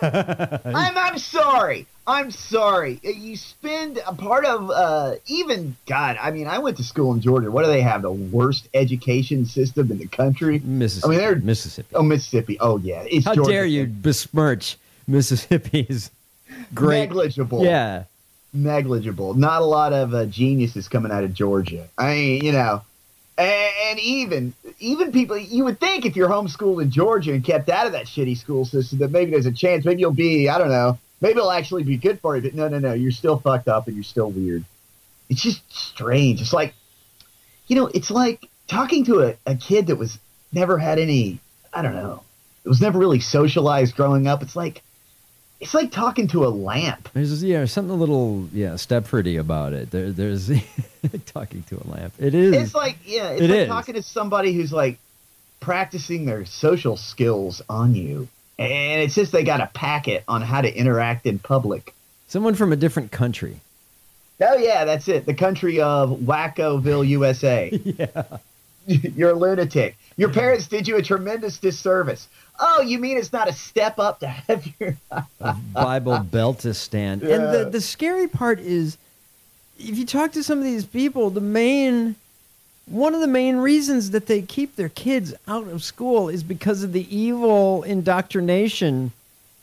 I'm I'm sorry. I'm sorry. You spend a part of uh, even God. I mean, I went to school in Georgia. What do they have? The worst education system in the country. Mississippi. I mean, they're Mississippi. Oh, Mississippi. Oh, yeah. It's How Georgia. dare you besmirch Mississippi's great? Negligible. Yeah. Negligible. Not a lot of uh, geniuses coming out of Georgia. I mean, you know, and, and even even people, you would think if you're homeschooled in Georgia and kept out of that shitty school system, that maybe there's a chance. Maybe you'll be, I don't know, maybe it'll actually be good for you. But no, no, no. You're still fucked up and you're still weird. It's just strange. It's like, you know, it's like talking to a, a kid that was never had any, I don't know, it was never really socialized growing up. It's like, it's like talking to a lamp. There's yeah something a little yeah Stepfordy about it. There, there's talking to a lamp. It is. It's like yeah, it's It like is. talking to somebody who's like practicing their social skills on you, and it's just they got a packet on how to interact in public. Someone from a different country. Oh yeah, that's it. The country of Wackoville, U S A. Yeah. You're a lunatic. Your parents did you a tremendous disservice. Oh, you mean it's not a step up to have your A Bible Beltistan. Yeah. And the, the scary part is, if you talk to some of these people, the main, one of the main reasons that they keep their kids out of school is because of the evil indoctrination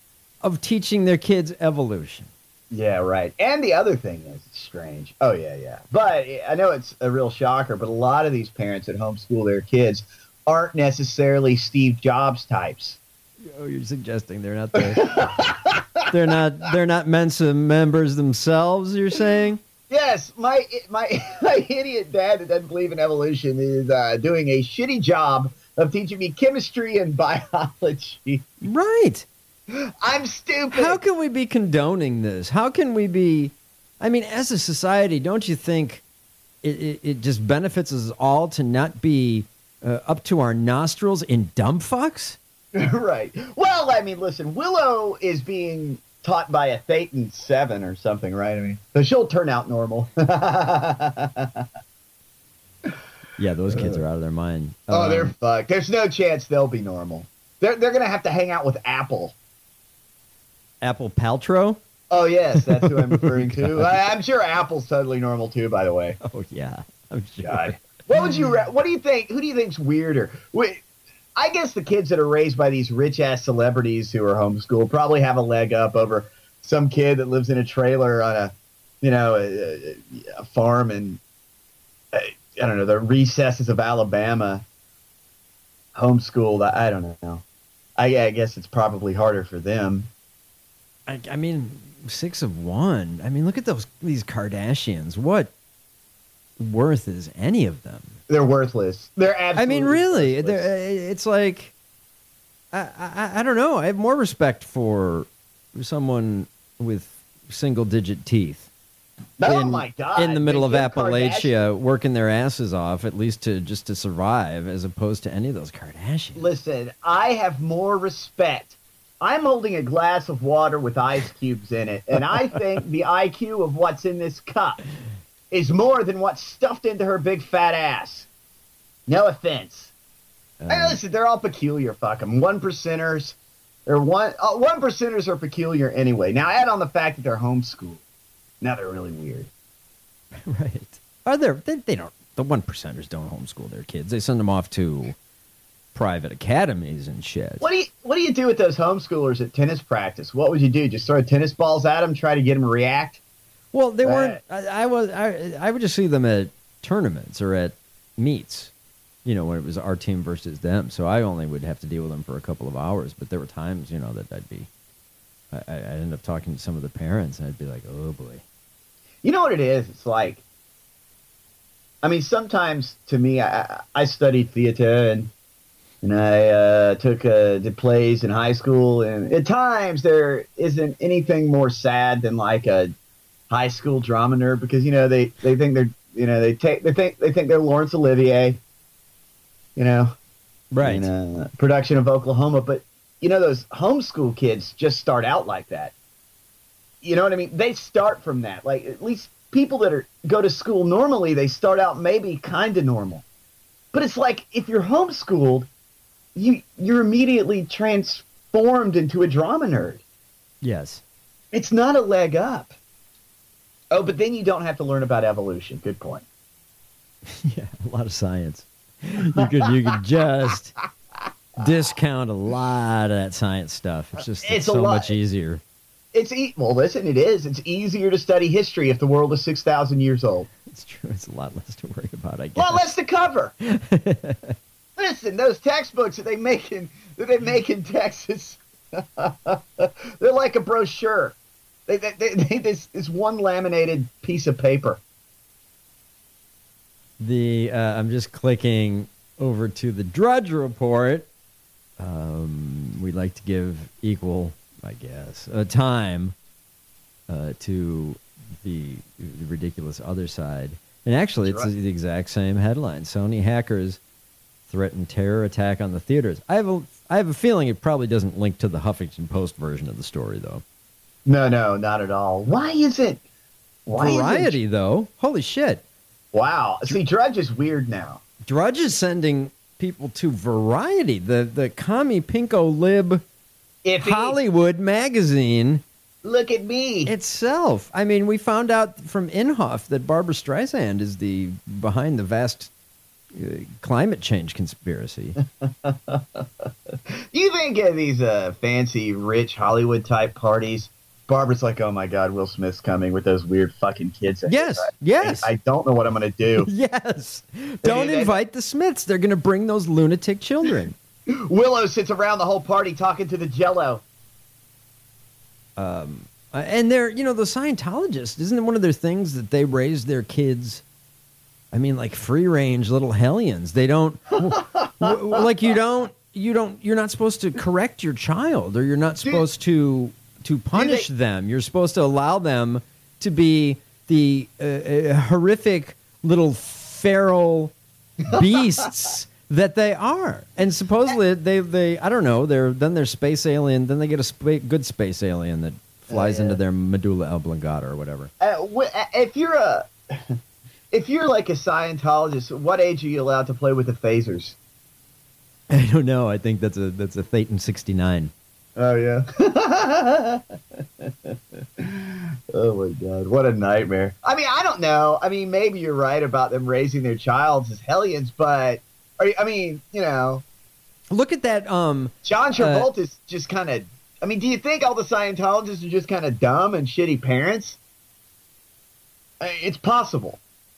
of teaching their kids evolution. Yeah, right. And the other thing is it's strange. Oh, yeah, yeah. But I know it's a real shocker, but a lot of these parents that homeschool their kids aren't necessarily Steve Jobs types. Oh, you're suggesting they're not the, they're not they're not Mensa members themselves, you're saying? Yes, my my my idiot dad that doesn't believe in evolution is uh, doing a shitty job of teaching me chemistry and biology. Right. I'm stupid. How can we be condoning this? How can we be? I mean, as a society, don't you think it, it, it just benefits us all to not be uh, up to our nostrils in dumb fucks? Right. Well, I mean, listen, Willow is being taught by a Thetan seven or something, right? I mean, so she'll turn out normal. Yeah, those kids are out of their mind. Oh, Um, they're fucked. There's no chance they'll be normal. They're they're gonna have to hang out with Apple. Apple Paltrow? Oh yes, that's who I'm referring to. I, I'm sure Apple's totally normal too. By the way. Oh yeah, I'm sure. God. What would you? ra- What do you think? Who do you think's weirder? Wait, I guess the kids that are raised by these rich ass celebrities who are homeschooled probably have a leg up over some kid that lives in a trailer on a, you know, a, a farm in, uh, I don't know, the recesses of Alabama. Homeschooled. I, I don't know. I, I guess it's probably harder for them. I, I mean, six of one. I mean, look at those these Kardashians. What worth is any of them? They're worthless. They're absolutely. I mean, really, worthless. they're- it's like I, I I don't know. I have more respect for someone with single digit teeth. Oh in, my God! in the middle of Kim Appalachia, working their asses off, at least to just to survive, as opposed to any of those Kardashians. Listen, I have more respect. I'm holding a glass of water with ice cubes in it, and I think the I Q of what's in this cup is more than what's stuffed into her big fat ass. No offense. Um, Hey, listen, they're all peculiar. Fuck them. One percenters. They're one. Uh, one percenters are peculiar anyway. Now add on the fact that they're homeschooled. Now they're really weird. Right. Are there? They, they don't. The one percenters don't homeschool their kids. They send them off to private academies and shit. What do you What do you do with those homeschoolers at tennis practice? What would you do? Just throw tennis balls at them, try to get them to react? Well, they Uh, weren't. I, I was. I, I would just see them at tournaments or at meets. You know, when it was our team versus them. So I only would have to deal with them for a couple of hours. But there were times, you know, that I'd be. I, I ended up talking to some of the parents, and I'd be like, "Oh boy." You know what it is? It's like I mean, sometimes to me, I, I studied theater and and I uh, took uh, did plays in high school, and at times there isn't anything more sad than like a high school drama nerd, because you know they, they think they're you know they take they think they think they're Laurence Olivier, you know, right? In a production of Oklahoma, but you know those homeschool kids just start out like that. You know what I mean? They start from that. Like at least people that are go to school normally, they start out maybe kind of normal, but it's like if you're homeschooled, you you're immediately transformed into a drama nerd. Yes. It's not a leg up. Oh, but then you don't have to learn about evolution. Good point. Yeah, a lot of science. You could you could just discount a lot of that science stuff. It's just it's, It's a so lot. much easier. It's e- well, listen, it is. It's easier to study history if the world is six thousand years old. It's true. It's a lot less to worry about, I guess. A lot less to cover. Listen, those textbooks that they make in that they make in Texas, they're like a brochure. They, they, they, they this this one laminated piece of paper. The uh, I'm just clicking over to the Drudge Report. Um, we'd like to give equal, I guess, a time uh, to the, the ridiculous other side. And actually, That's it's right. the exact same headline. Sony hackers threaten terror attack on the theaters. I have a I have a feeling it probably doesn't link to the Huffington Post version of the story, though. No, no, not at all. Why is it? Why Variety, is it, though. Holy shit. Wow. See, Drudge is weird now. Drudge is sending people to Variety, the, the commie pinko lib If he- Hollywood magazine Look at me. itself. I mean, we found out from Inhofe that Barbara Streisand is the behind the vast uh, climate change conspiracy. You think at these uh, fancy, rich Hollywood type parties, Barbara's like, "Oh my God, Will Smith's coming with those weird fucking kids." Yes, I, yes. I, I don't know what I'm going to do. Yes. Don't they- invite the Smiths. They're going to bring those lunatic children. Willow sits around the whole party talking to the Jello. Um, uh, and they're, you know, the Scientologists, isn't it one of their things that they raise their kids? I mean, like free range little hellions. They don't, w- w- like you don't, you don't, you're not supposed to correct your child, or you're not supposed to to punish they- them. You're supposed to allow them to be the uh, uh, horrific little feral beasts that they are. And supposedly they, they, I don't know, they're then they're space alien. Then they get a spa- good space alien that flies yeah. into their medulla oblongata or whatever. Uh, wh- if you're a, if you're like a Scientologist, what age are you allowed to play with the phasers? I don't know. I think that's a that's a Thetan sixty-nine. Oh yeah. Oh my God, what a nightmare. I mean, I don't know. I mean, maybe you're right about them raising their child as hellions, but are you, I mean, you know, Look at that. Um, John Travolta is just kind of. I mean, do you think all the Scientologists are just kind of dumb and shitty parents? I mean, it's possible.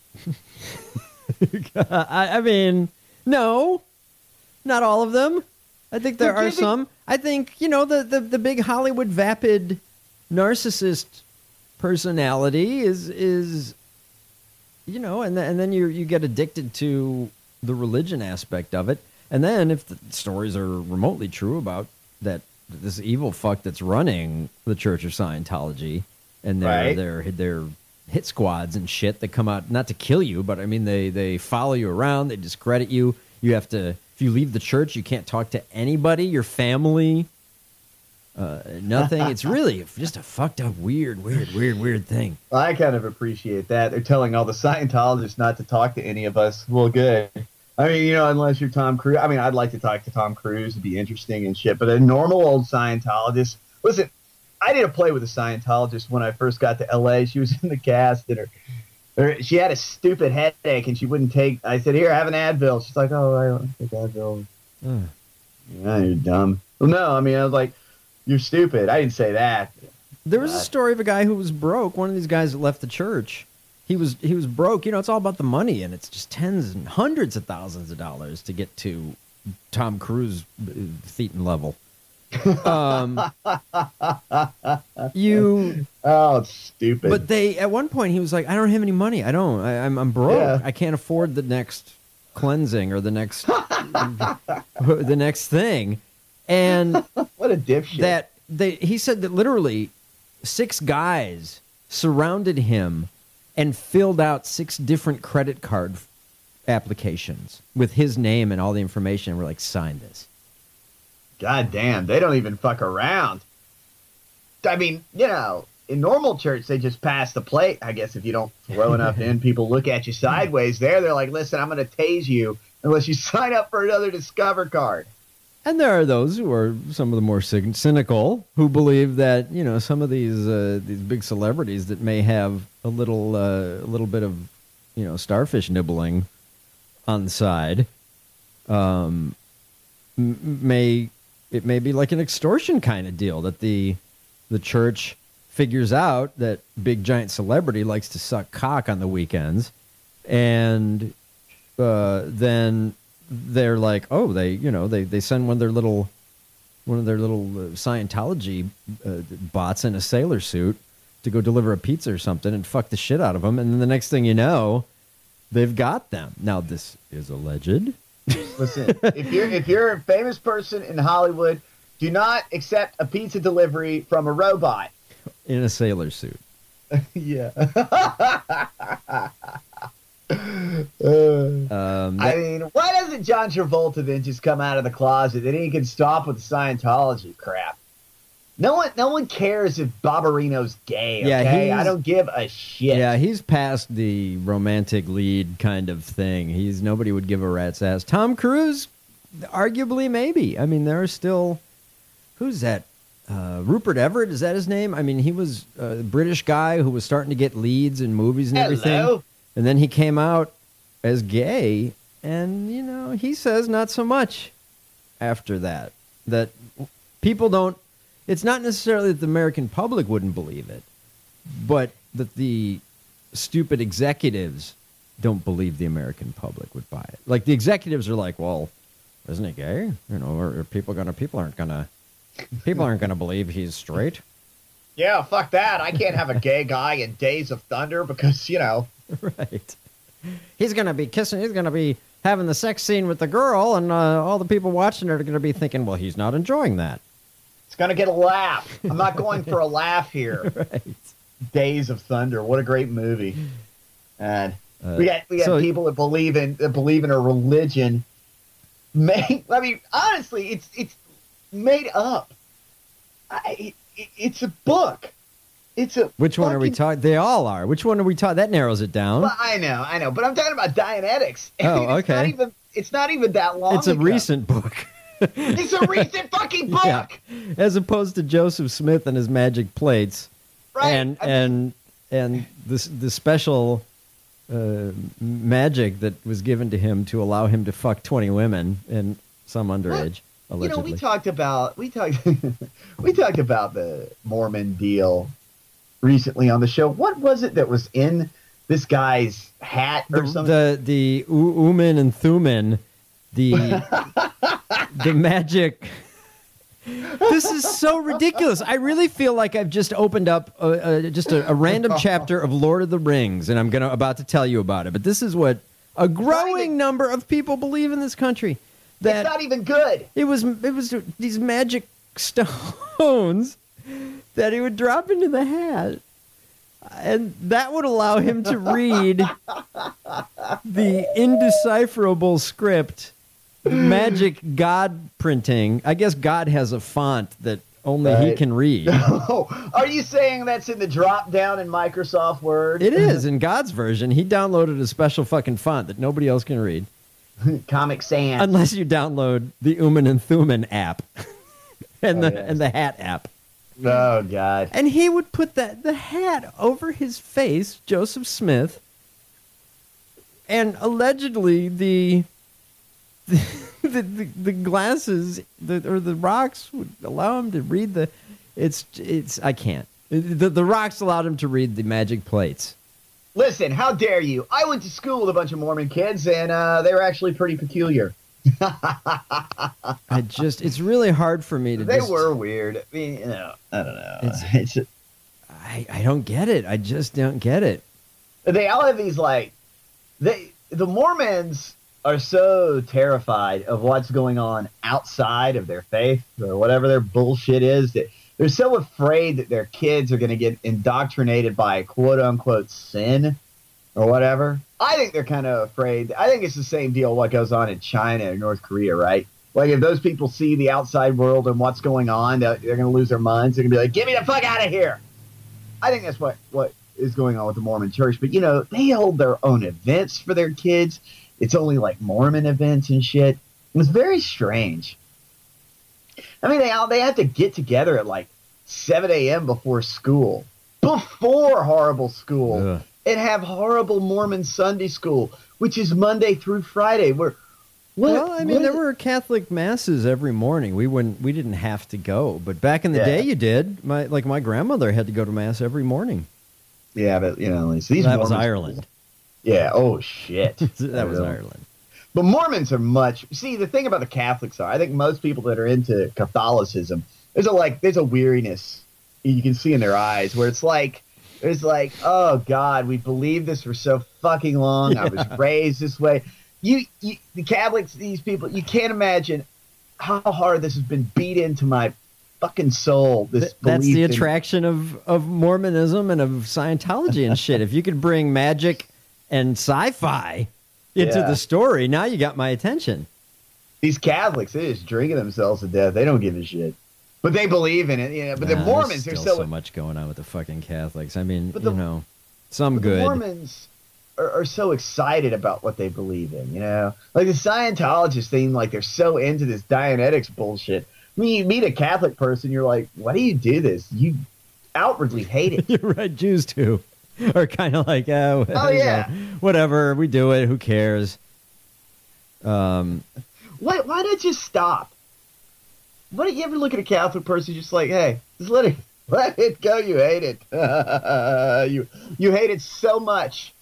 I, I mean, no, not all of them. I think there But are you think- some. I think, you know, the, the, the big Hollywood vapid narcissist personality is, is you know, and, th- and then you you get addicted to the religion aspect of it. And then if the stories are remotely true about that, this evil fuck that's running the Church of Scientology and their, Right. their, their hit squads and shit that come out, not to kill you, but I mean, they, they follow you around, they discredit you. You have to, if you leave the church, you can't talk to anybody, your family, uh, nothing. It's really just a fucked up, weird, weird, weird, weird thing. I kind of appreciate that. They're telling all the Scientologists not to talk to any of us. Well, good. I mean, you know, unless you're Tom Cruise. I mean, I'd like to talk to Tom Cruise. It'd be interesting and shit. But a normal old Scientologist. Listen, I did a play with a Scientologist when I first got to L A. She was in the cast, and her, her she had a stupid headache, and she wouldn't take. I said, "Here, have an Advil." She's like, "Oh, I don't take Advil." Uh, Yeah, you're dumb. Well, no, I mean, I was like, "You're stupid." I didn't say that. there was a God. story of a guy who was broke. One of these guys that left the church. He was he was broke. You know, it's all about the money, and it's just tens and hundreds of thousands of dollars to get to Tom Cruise uh, Thetan level. Um, you. Oh, it's stupid. But they, at one point, he was like, "I don't have any money. I don't. I, I'm, I'm broke. Yeah. I can't afford the next cleansing or the next, the next thing." And what a dipshit. That they, he said that literally six guys surrounded him and filled out six different credit card applications with his name and all the information. And we're like, sign this. God damn, they don't even fuck around. I mean, you know, in normal church, they just pass the plate. I guess if you don't throw enough in, people look at you sideways. There, they're like, listen, I'm going to tase you unless you sign up for another Discover card. And there are those who are some of the more cynical who believe that, you know, some of these uh, these big celebrities that may have a little uh, a little bit of, you know, starfish nibbling on the side, um, m- may it may be like an extortion kind of deal that the the church figures out that big giant celebrity likes to suck cock on the weekends, and uh, then. They're like, oh, they, you know, they, they send one of their little, one of their little uh, Scientology uh, bots in a sailor suit to go deliver a pizza or something and fuck the shit out of them. And then the next thing you know, they've got them. Now, this is alleged. Listen, if you're if you're a famous person in Hollywood, do not accept a pizza delivery from a robot in a sailor suit. Yeah. Uh, um, I mean, why doesn't John Travolta then just come out of the closet? Then he can stop with the Scientology crap. No one, no one cares if Barbarino's gay. Yeah, okay? he's- I don't give a shit. Yeah, he's past the romantic lead kind of thing. He's nobody would give a rat's ass. Tom Cruise, arguably, maybe. I mean, there are still who's that? Uh, Rupert Everett, is that his name? I mean, he was a British guy who was starting to get leads in movies and everything. Hello. And then he came out as gay, and, you know, he says not so much after that. That people don't, it's not necessarily that the American public wouldn't believe it, but that the stupid executives don't believe the American public would buy it. Like, the executives are like, well, isn't he gay? You know, or are people gonna, people aren't gonna, people aren't gonna believe he's straight. Yeah, fuck that. I can't have a gay guy in Days of Thunder because, you know. Right. He's going to be kissing, he's going to be having the sex scene with the girl, and uh, all the people watching it are going to be thinking, well, he's not enjoying that. It's going to get a laugh. I'm not going for a laugh here. Right. Days of Thunder. What a great movie. And Uh, we got we got so- people that believe in that believe in a religion. Made, I mean, honestly, it's it's made up. I, it, it's a book. It's a Which one are we fucking- talking? They all are. Which one are we talking? That narrows it down. Well, I know, I know, but I'm talking about Dianetics. Oh, It's not okay. even, it's not even that long. It's a ago. recent book. It's a recent fucking book. Yeah. As opposed to Joseph Smith and his magic plates. Right. And I mean- and and this the special uh, magic that was given to him to allow him to fuck twenty women and some underage, You allegedly. know, we talked about we talked we talked about the Mormon deal recently on the show. What was it that was in this guy's hat or the, something? the the U- Uman and Thuman, the the magic. This is so ridiculous. I really feel like I've just opened up a, a, just a, a random chapter of Lord of the Rings, and I'm gonna about to tell you about it. But this is what a growing number of people believe in this country. That it's not even good. It was it was these magic stones that he would drop into the hat, and that would allow him to read the indecipherable script, magic God printing. I guess God has a font that only he Right. can read. Oh, are you saying that's in the drop down in Microsoft Word? It is in God's version. He downloaded a special fucking font that nobody else can read. Comic Sans. Unless you download the Uman and Thuman app and Oh, the yes. and the hat app. Oh God. And he would put that the hat over his face, Joseph Smith, and allegedly the the the, the, the glasses the, or the rocks would allow him to read the. It's it's I can't. The the rocks allowed him to read the magic plates. Listen, how dare you? I went to school with a bunch of Mormon kids, and uh, they were actually pretty peculiar. I just, it's really hard for me to They just, were weird. I mean, you know, I don't know. It's, It's, I, I don't get it. I just don't get it. they all have these, like, they the Mormons are so terrified of what's going on outside of their faith or whatever their bullshit is that they're so afraid that their kids are going to get indoctrinated by quote unquote sin or whatever. I think they're kind of afraid. I think it's the same deal what goes on in China or North Korea, right? Like if those people see the outside world and what's going on, they're, they're going to lose their minds. They're going to be like, get me the fuck out of here. I think that's what, what is going on with the Mormon church. But, you know, they hold their own events for their kids. It's only like Mormon events and shit. It's very strange. I mean, they all they have to get together at like seven a.m. before school, before horrible school, Ugh. and have horrible Mormon Sunday school, which is Monday through Friday. Where, what, Well, I mean, what- there were Catholic masses every morning. We wouldn't, we didn't have to go, but back in the Yeah. day, you did. My like my grandmother had to go to mass every morning. Yeah, but you know, so these That was Mormons- Ireland. Yeah. Oh shit. That was Yeah. Ireland. But Mormons are much. See, the thing about the Catholics are, I think most people that are into Catholicism, there's a like, there's a weariness you can see in their eyes where it's like, it's like, oh God, we believed this for so fucking long. I was raised this way. You, you, the Catholics, these people, you can't imagine how hard this has been beat into my fucking soul. This Th- That's belief the in- attraction of, of Mormonism and of Scientology and shit. If you could bring magic and sci-fi into Yeah. the story, now you got my attention. These Catholics, they're just drinking themselves to death. They don't give a shit. But they believe in it, you know. But the Nah, Mormons, there's they're still so, so much going on with the fucking Catholics. I mean, But you the- know, some but good. The Mormons are, are so excited about what they believe in, you know? Like the Scientologists seem like they're so into this Dianetics bullshit. I mean, you meet a Catholic person, you're like, why do you do this? You outwardly hate it. You're right, Jews too are kind of like, oh, Oh, yeah. whatever, we do it. Who cares? Um, Why, why not just stop? Why don't you ever look at a Catholic person just like, hey, just let it, let it go. You hate it. you, you hate it so much.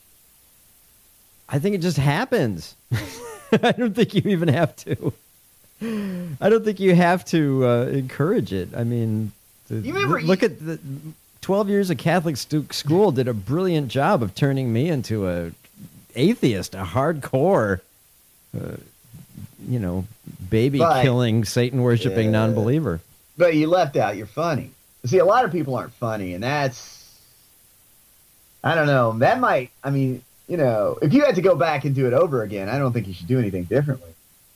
I think it just happens. I don't think you even have to. I don't think you have to uh, encourage it. I mean, the, You remember- look at the twelve years of Catholic stu- school did a brilliant job of turning me into a atheist, a hardcore, uh, you know, baby But- killing, Satan worshiping Yeah. non-believer. But you left out, you're funny. See, a lot of people aren't funny, and that's, I don't know. That might, I mean, you know, if you had to go back and do it over again, I don't think you should do anything differently.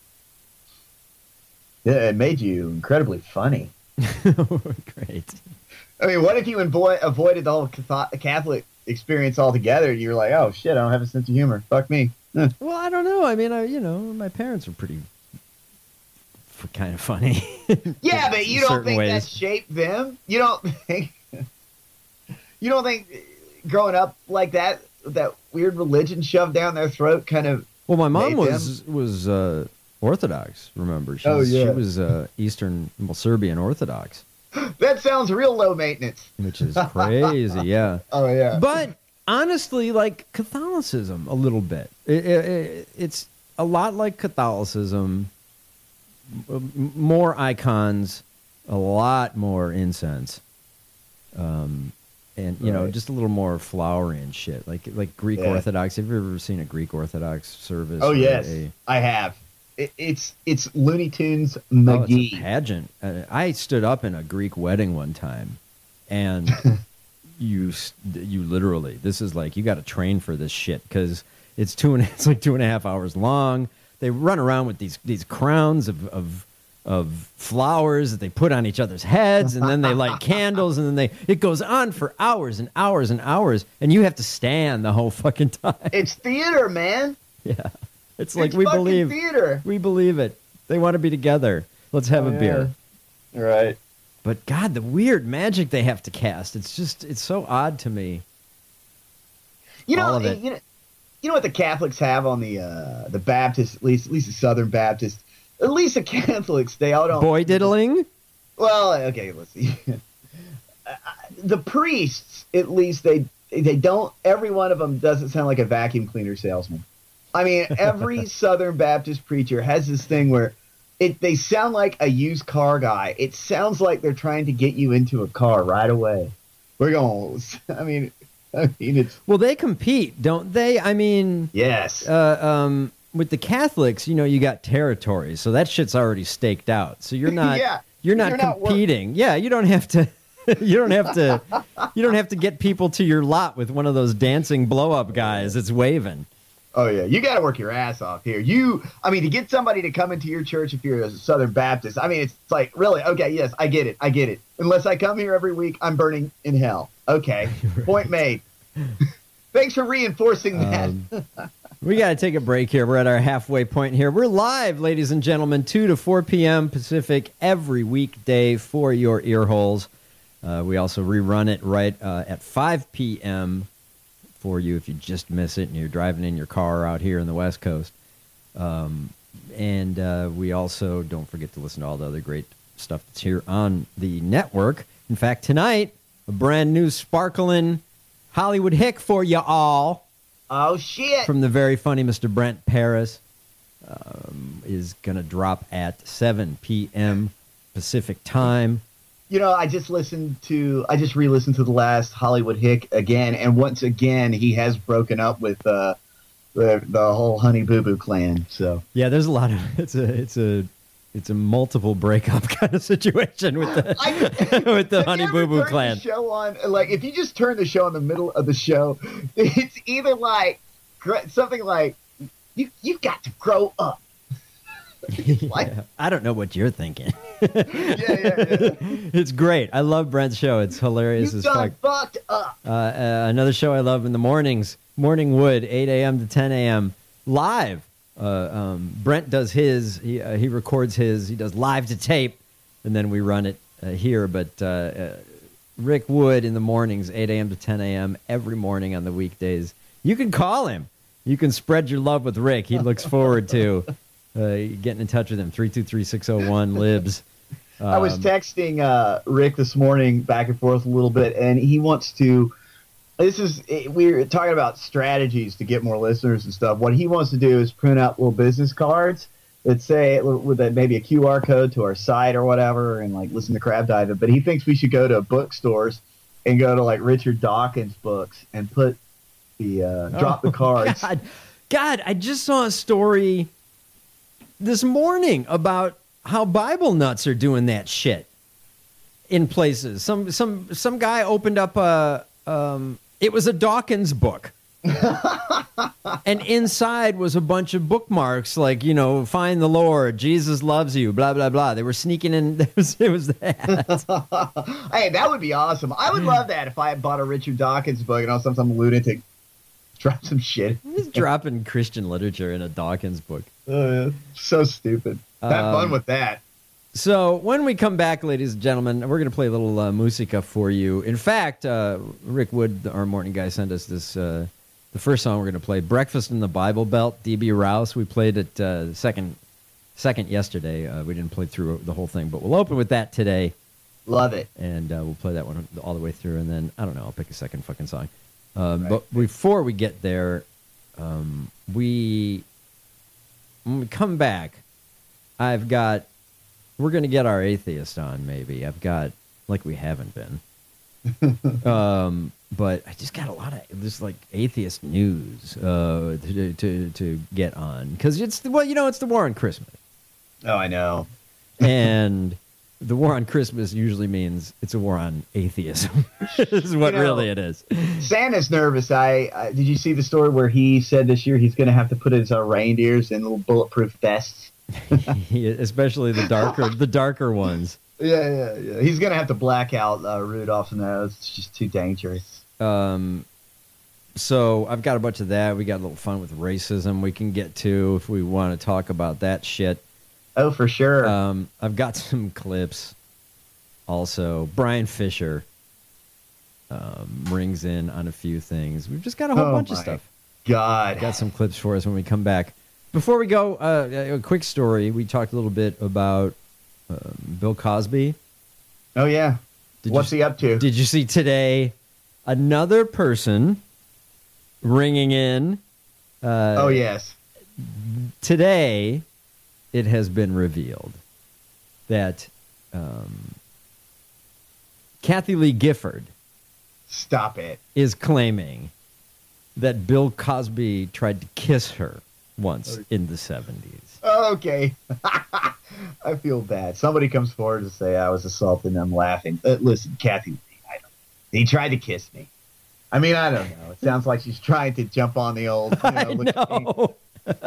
Yeah, it made you incredibly funny. Great. I mean, what if you avo- avoided the whole Catho- Catholic experience altogether? And you were like, oh shit, I don't have a sense of humor. Fuck me. Huh. Well, I don't know. I mean, I, you know, my parents are pretty f- kind of funny. Yeah, but you In don't certain think ways. that shaped them? You don't think? You don't think growing up like that, that weird religion shoved down their throat, kind of? Well, my mom made was was uh, Orthodox. Remember, she Oh, was, yeah. she was uh, Eastern, well, Serbian Orthodox, That sounds real low maintenance. which is crazy. Yeah, Oh yeah. but honestly, like Catholicism, a little bit. It, it, it, it's a lot like Catholicism. M- More icons, a lot more incense, um, and you know, Right. just a little more flowery and shit. Like like Greek Yeah. Orthodox. Have you ever seen a Greek Orthodox service? Oh or yes, a- I have. It, it's it's Looney Tunes Oh, it's a McGee. pageant. Uh, I stood up in a Greek wedding one time, and you s- you literally, this is like, you got to train for this shit because it's two and it's like two and a half hours long. They run around with these these crowns of of of flowers that they put on each other's heads, and then they light candles, and then they it goes on for hours and hours and hours, and you have to stand the whole fucking time. It's theater, man. Yeah, it's like It's we fucking believe theater. we believe it. They want to be together. Let's have Oh, a beer. yeah. Right. But God, the weird magic they have to cast. It's just, it's so odd to me. You know, All of it. you know, you know what the Catholics have on the uh, the Baptist, at least at least the Southern Baptist, at least the Catholics, they all don't. Boy diddling? Well, okay, let's see. The priests, at least they they don't. Every one of them doesn't sound like a vacuum cleaner salesman. I mean, every Southern Baptist preacher has this thing where it they sound like a used car guy. It sounds like they're trying to get you into a car right away. We're going. I mean, I mean it's well, they compete, don't they? I mean, yes. Uh, um, with the Catholics, you know, you got territories, so that shit's already staked out. So you're not, yeah, you're not you're not competing. Not yeah, you don't have to. You don't have to. You don't have to get people to your lot with one of those dancing blow up guys that's waving. Oh yeah, you got to work your ass off here. You, I mean, to get somebody to come into your church if you're a Southern Baptist, I mean, it's like really okay. Yes, I get it. I get it. Unless I come here every week, I'm burning in hell. Okay, right. Point made. Thanks for reinforcing that. Um, we got to take a break here. We're at our halfway point here. We're live, ladies and gentlemen, two to four p.m. Pacific every weekday for your ear holes. Uh, we also rerun it right uh, at five p.m. for you if you just miss it and you're driving in your car out here in the West Coast. Um, and uh, we also don't forget to listen to all the other great stuff that's here on the network. In fact, tonight, a brand new sparkling Hollywood Hick for you all. Oh, shit. From the very funny Mister Brent Paris um, is going to drop at seven p.m. Pacific time. You know, I just listened to, I just re-listened to the last Hollywood Hick again, and once again, he has broken up with uh, the the whole Honey Boo Boo clan. So yeah, there's a lot of it's a it's a it's a multiple breakup kind of situation with the I, with the Honey Boo Boo clan. The show on, like, if you just turn the show in the middle of the show, it's either like something like you you've got to grow up. Like, yeah, I don't know what you're thinking. yeah, yeah, yeah. It's great. I love Brent's show. It's hilarious You've as done fuck. Fucked up. Uh, uh, another show I love in the mornings, Morning Wood, eight a.m. to ten a.m. live. Uh, um, Brent does his. He uh, he records his. He does live to tape, and then we run it uh, here. But uh, uh, Rick Wood in the mornings, eight a.m. to ten a.m. every morning on the weekdays. You can call him. You can spread your love with Rick. He looks forward to uh, getting in touch with him. three two three, six oh one, Libs. Um, I was texting uh, Rick this morning back and forth a little bit, and he wants to. This is we were talking about strategies to get more listeners and stuff. What he wants to do is print out little business cards that say with a, maybe a Q R code to our site or whatever, and like listen to Crab Diving. But he thinks we should go to bookstores and go to like Richard Dawkins books and put the uh, drop the cards. God. God, I just saw a story this morning about how Bible nuts are doing that shit in places. Some some some guy opened up a um, it was a Dawkins book. And inside was a bunch of bookmarks like, you know, find the Lord, Jesus loves you, blah, blah, blah. They were sneaking in. It was, it was that. Hey, that would be awesome. I would love that if I had bought a Richard Dawkins book and also some lunatic drop some shit. He's dropping Christian literature in a Dawkins book. Oh, yeah. So stupid. Have um, fun with that. So when we come back, ladies and gentlemen, we're going to play a little uh, musica for you. In fact, uh, Rick Wood, our morning guy, sent us this. Uh, the first song we're going to play, "Breakfast in the Bible Belt," D B Rouse. We played it uh, second, second yesterday. Uh, we didn't play through the whole thing, but we'll open with that today. Love it. And uh, we'll play that one all the way through, and then, I don't know, I'll pick a second fucking song. Um, right. But before we get there, um, we, when we come back, I've got, we're going to get our atheist on, maybe. I've got, like we haven't been. um, but I just got a lot of just like atheist news uh, to, to to get on. Because it's, the, well, you know, it's the war on Christmas. Oh, I know. And the war on Christmas usually means it's a war on atheism. This is what you know, really it is. Santa's nervous. I, I did you see the story where he said this year he's going to have to put his uh, reindeers in little bulletproof vests, especially the darker the darker ones. Yeah, yeah, yeah. He's going to have to black out uh, Rudolph's nose. It's just too dangerous. Um, so I've got a bunch of that. We got a little fun with racism we can get to if we want to talk about that shit. Oh, for sure. Um, I've got some clips. Also, Brian Fisher um, rings in on a few things. We've just got a whole oh bunch my of stuff. God. Got some clips for us when we come back. Before we go, uh, a quick story. We talked a little bit about um, Bill Cosby. Oh, yeah. Did What's you, he up to? Did you see today another person ringing in? Uh, oh, yes. today, it has been revealed that um, Kathy Lee Gifford Stop it. is claiming that Bill Cosby tried to kiss her once in the seventies. Okay. I feel bad. Somebody comes forward to say I was assaulted and I'm laughing. Uh, listen, Kathy Lee, I don't. He tried to kiss me. I mean, I don't know. It sounds like she's trying to jump on the old. You know, I know.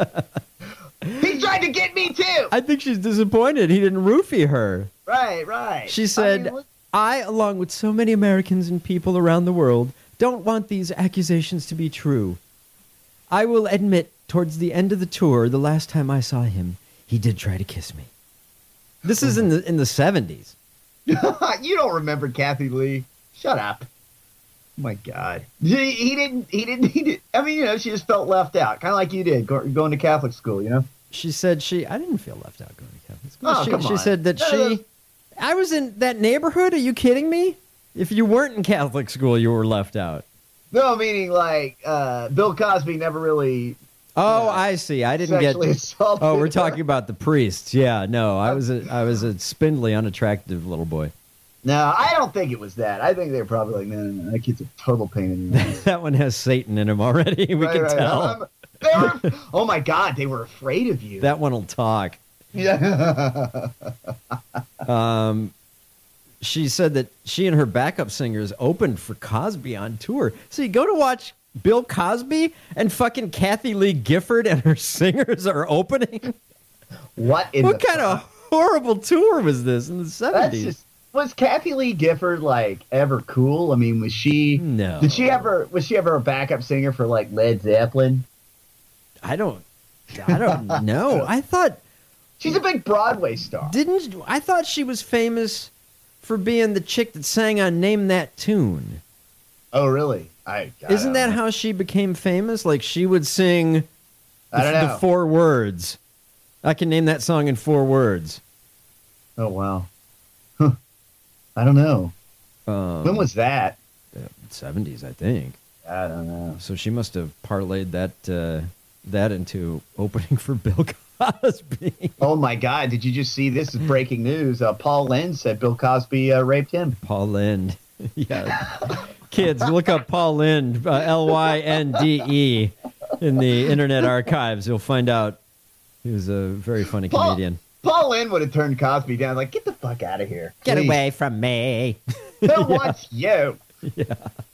He tried to get me too. I think she's disappointed he didn't roofie her. Right, right. She said, I, mean, look- I, along with so many Americans and people around the world, don't want these accusations to be true. I will admit, towards the end of the tour, the last time I saw him, he did try to kiss me. This is in the in the seventies. You don't remember Kathy Lee? Shut up. Oh my God. He, he didn't, he didn't, he did. I mean, you know, she just felt left out, kind of like you did go, going to Catholic school, you know? She said she, I didn't feel left out going to Catholic school. Oh, she, come she on. said that she, I was in that neighborhood. Are you kidding me? If you weren't in Catholic school, you were left out. No, meaning like uh, Bill Cosby never really. Oh, uh, I see. I didn't get. Assaulted oh, we're her. talking about the priests. Yeah, no, I was a, I was a spindly, unattractive little boy. No, I don't think it was that. I think they're probably like, no, no, no, that kid's a total pain in the ass. That one has Satan in him already. We right, can right. tell. Um, they were, oh my God, they were afraid of you. That one will talk. Yeah. um, she said that she and her backup singers opened for Cosby on tour. So you go to watch Bill Cosby and fucking Kathy Lee Gifford and her singers are opening. What in What the kind fuck? of horrible tour was this in the seventies? That's just, was Kathy Lee Gifford like ever cool? I mean, was she? No. Did she ever? Was she ever a backup singer for like Led Zeppelin? I don't. I don't know. I thought she's a big Broadway star. Didn't I thought she was famous for being the chick that sang on Name That Tune? Oh, really? I, I Isn't that know. how she became famous? Like she would sing the, I don't know. the four words. I can name that song in four words. Oh wow. Huh. I don't know. Um, when was that? seventies, I think. I don't know. So she must have parlayed that uh, that into opening for Bill Cosby. Oh my God! Did you just see this? Is breaking news. Uh, Paul Lynde said Bill Cosby uh, raped him. Paul Lynde. Yeah. Kids, look up Paul Lynde, uh, L Y N D E, in the Internet Archives. You'll find out he was a very funny Paul, comedian. Paul Lynde would have turned Cosby down. Like, get the fuck out of here. Get please. away from me. Who Yeah. wants you? Yeah.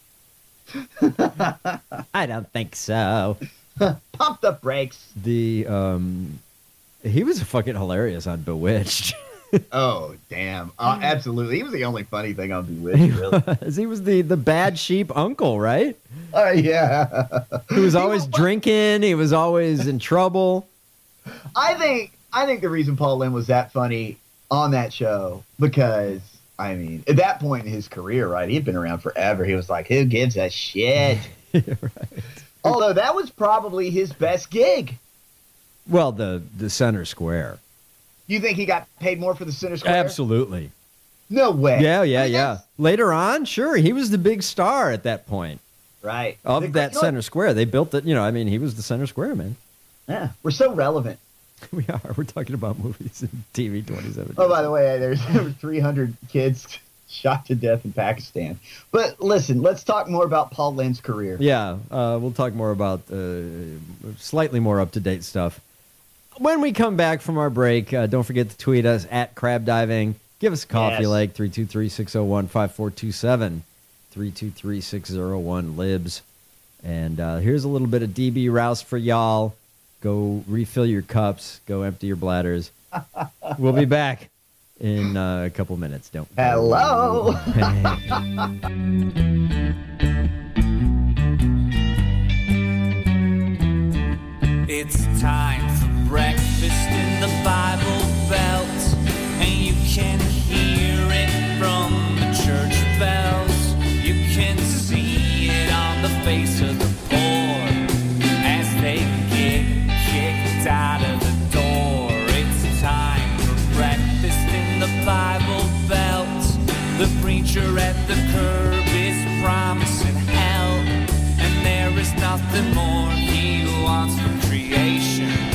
I don't think so. Pump the brakes. The um, he was fucking hilarious on Bewitched. Oh damn! Uh, absolutely, he was the only funny thing on he Bewitched. Really. was. He was the the bad sheep uncle, right? Oh yeah. He was always drinking. He was always in trouble. I think I think the reason Paul Lynde was that funny on that show because I mean at that point in his career, right? He'd been around forever. He was like, "Who gives a shit?" Right. Although that was probably his best gig. Well, the the Center Square. You think he got paid more for the Center Square? Absolutely. No way. Yeah, yeah, I mean, yeah. that's- Later on, sure, he was the big star at that point Right. of The- that you know, Center Square. They built it. You know, I mean, he was the Center Square man. Yeah, we're so relevant. We are. We're talking about movies and T V twenty-seven. Oh, by the way, there's there were three hundred kids shot to death in Pakistan. But listen, let's talk more about Paul Lynde's career. Yeah, uh, we'll talk more about uh, slightly more up-to-date stuff. When we come back from our break, uh, don't forget to tweet us at Crab Diving. Give us a call if you Yes. like, three two three, six oh one, five four two seven, three two three, six oh one, Libs. And uh, here's a little bit of D B Rouse for y'all. Go refill your cups. Go empty your bladders. We'll be back in uh, a couple minutes. Don't. Hello. It's time for breakfast in the Bible Belt, and you can hear it from the church bells. You can see it on the face of the poor as they get kicked out of the door. It's time for breakfast in the Bible Belt. The preacher at the curb is promising hell, and there is nothing more he wants from creation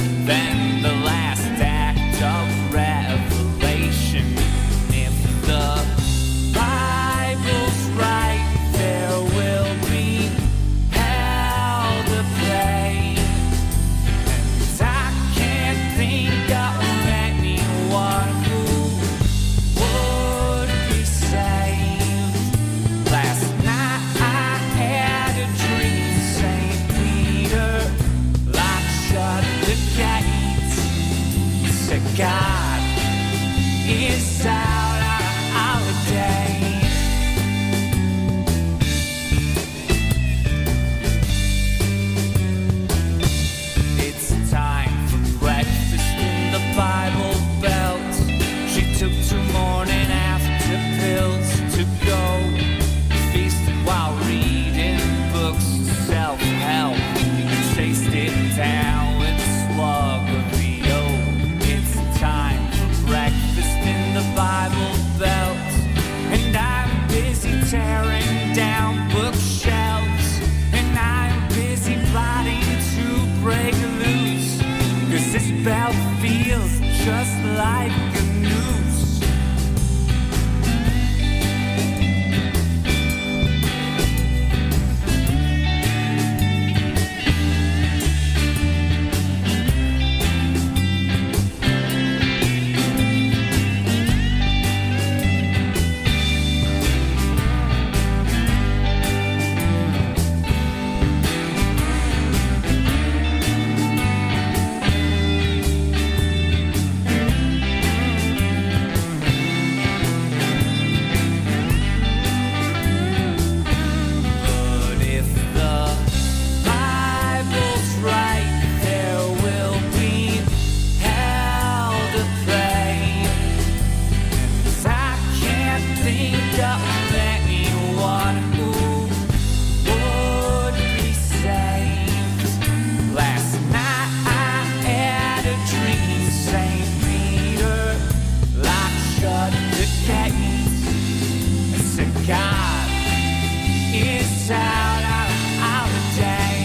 gates. So God is out on holiday.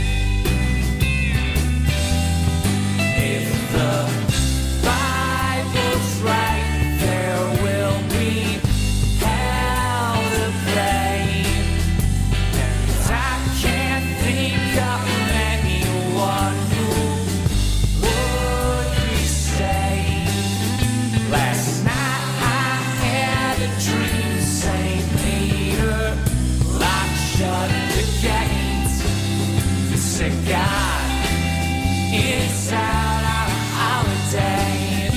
If the Bible's right, there will be hell to pay. And I can't think of anyone who would be saved. Last night I had a dream, Saint Peter locked shut the gates. So God is out on holiday.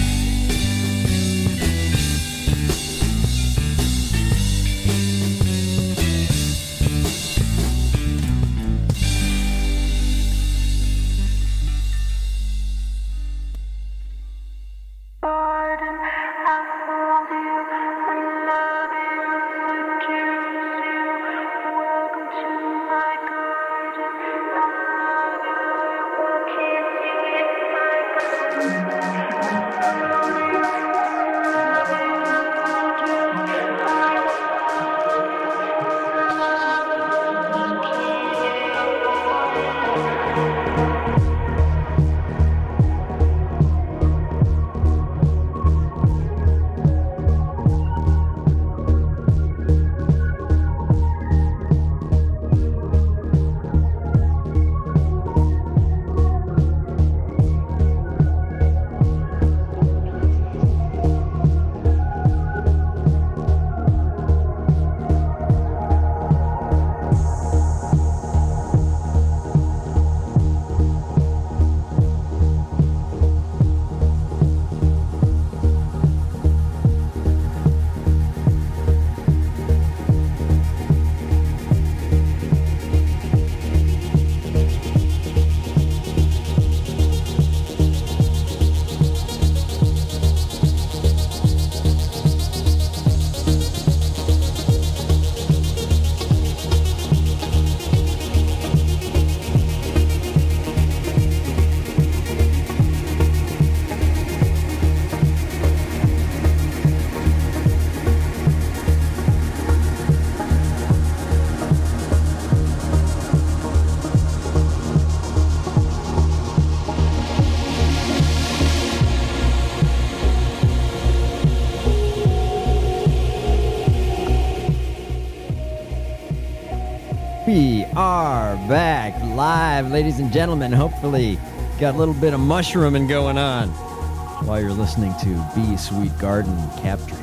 We are back live, ladies and gentlemen. Hopefully, got a little bit of mushrooming going on while you're listening to Be Sweet Garden Captress.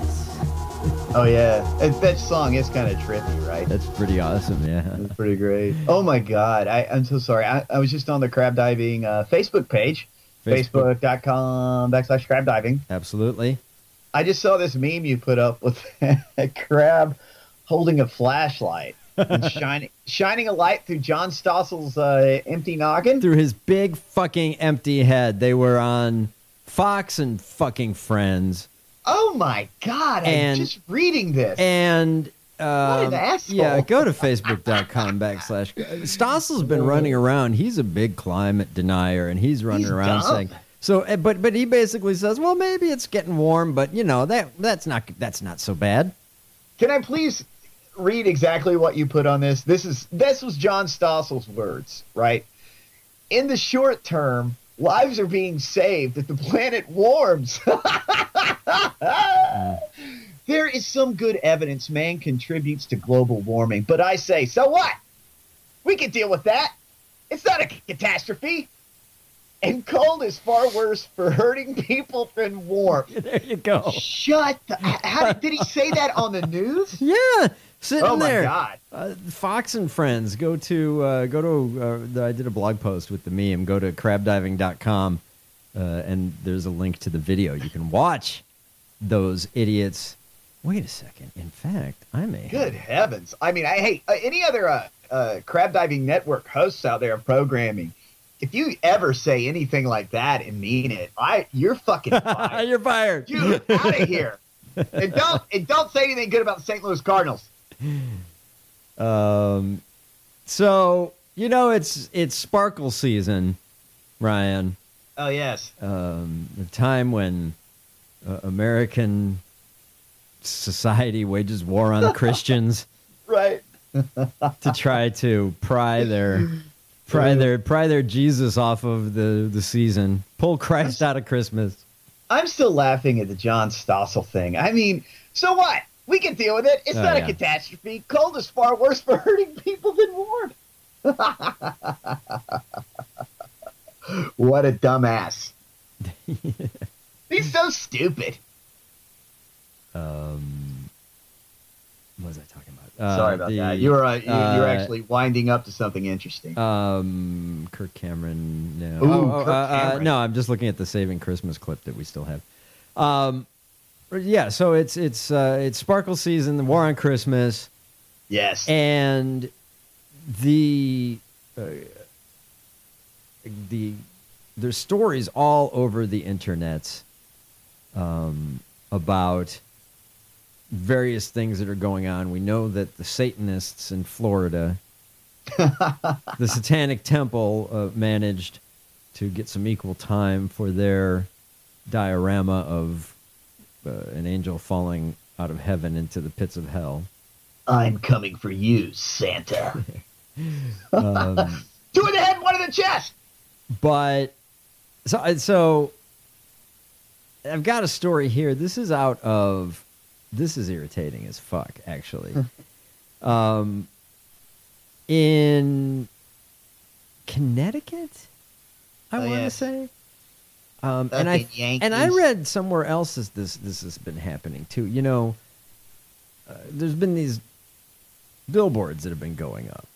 Oh, yeah. And that song is kind of trippy, right? That's pretty awesome, yeah. That's pretty great. Oh, my God. I, I'm so sorry. I, I was just on the crab diving uh, Facebook page, Facebook. facebook.com backslash crab diving. Absolutely. I just saw this meme you put up with a crab holding a flashlight and shining shining a light through John Stossel's uh, empty noggin. Through his big fucking empty head. They were on Fox and fucking Friends. Oh, my God. And- I'm just reading this. And What um, an asshole. yeah, go to facebook.com backslash. Stossel's been running around. He's a big climate denier, and he's running He's around dumb. saying so. eh, But but he basically says, well, maybe it's getting warm, but you know that that's not that's not so bad. Can I please read exactly what you put on this? This is this was John Stossel's words, right? In the short term, lives are being saved if the planet warms. There is some good evidence man contributes to global warming, but I say, so what? We can deal with that. It's not a catastrophe. And cold is far worse for hurting people than warm. There you go. Shut the... How did, did he say that on the news? Yeah, sitting Oh, my there. God. Uh, Fox and Friends. Go to uh, go to. Uh, the, I did a blog post with the meme. Go to crab diving dot com, uh, and there's a link to the video. You can watch those idiots. Wait a second. In fact, I may. Good have- heavens. I mean, I hate uh, any other uh, uh, Crab Diving Network hosts out there programming. If you ever say anything like that and mean it, I you're fucking fired. You're fired. You're out of here. And don't and don't say anything good about the Saint Louis Cardinals. Um, so you know it's it's sparkle season, Ryan. Oh yes. Um, the time when uh, American society wages war on Christians. Right. To try to pry their pry their pry their Jesus off of the, the season. Pull Christ out of Christmas. I'm still laughing at the John Stossel thing. I mean, so what? We can deal with it. It's Oh, not yeah. a catastrophe. Cold is far worse for hurting people than warm. What a dumbass. He's so stupid. Um, what was I talking about? Uh, Sorry about the, that. You were uh, you, uh, you're actually winding up to something interesting. Um, Kirk Cameron. No, Ooh, Oh, oh, Kirk uh, uh, Cameron. no. I'm just looking at the Saving Christmas clip that we still have. Um, yeah. So it's it's uh, it's Sparkle season, the War on Christmas. Yes. And the uh, the there's stories all over the internets um, about various things that are going on. We know that the Satanists in Florida, the Satanic Temple, uh, managed to get some equal time for their diorama of uh, an angel falling out of heaven into the pits of hell. I'm coming for you, Santa. Um, Two in the head, one in the chest. But so so I've got a story here. This is out of this is irritating as fuck, actually. um, in Connecticut, I Oh, want to yes. say. Um, and I Fucking and I Yankees. read somewhere else this this this has been happening too. You know, uh, there's been these billboards that have been going up,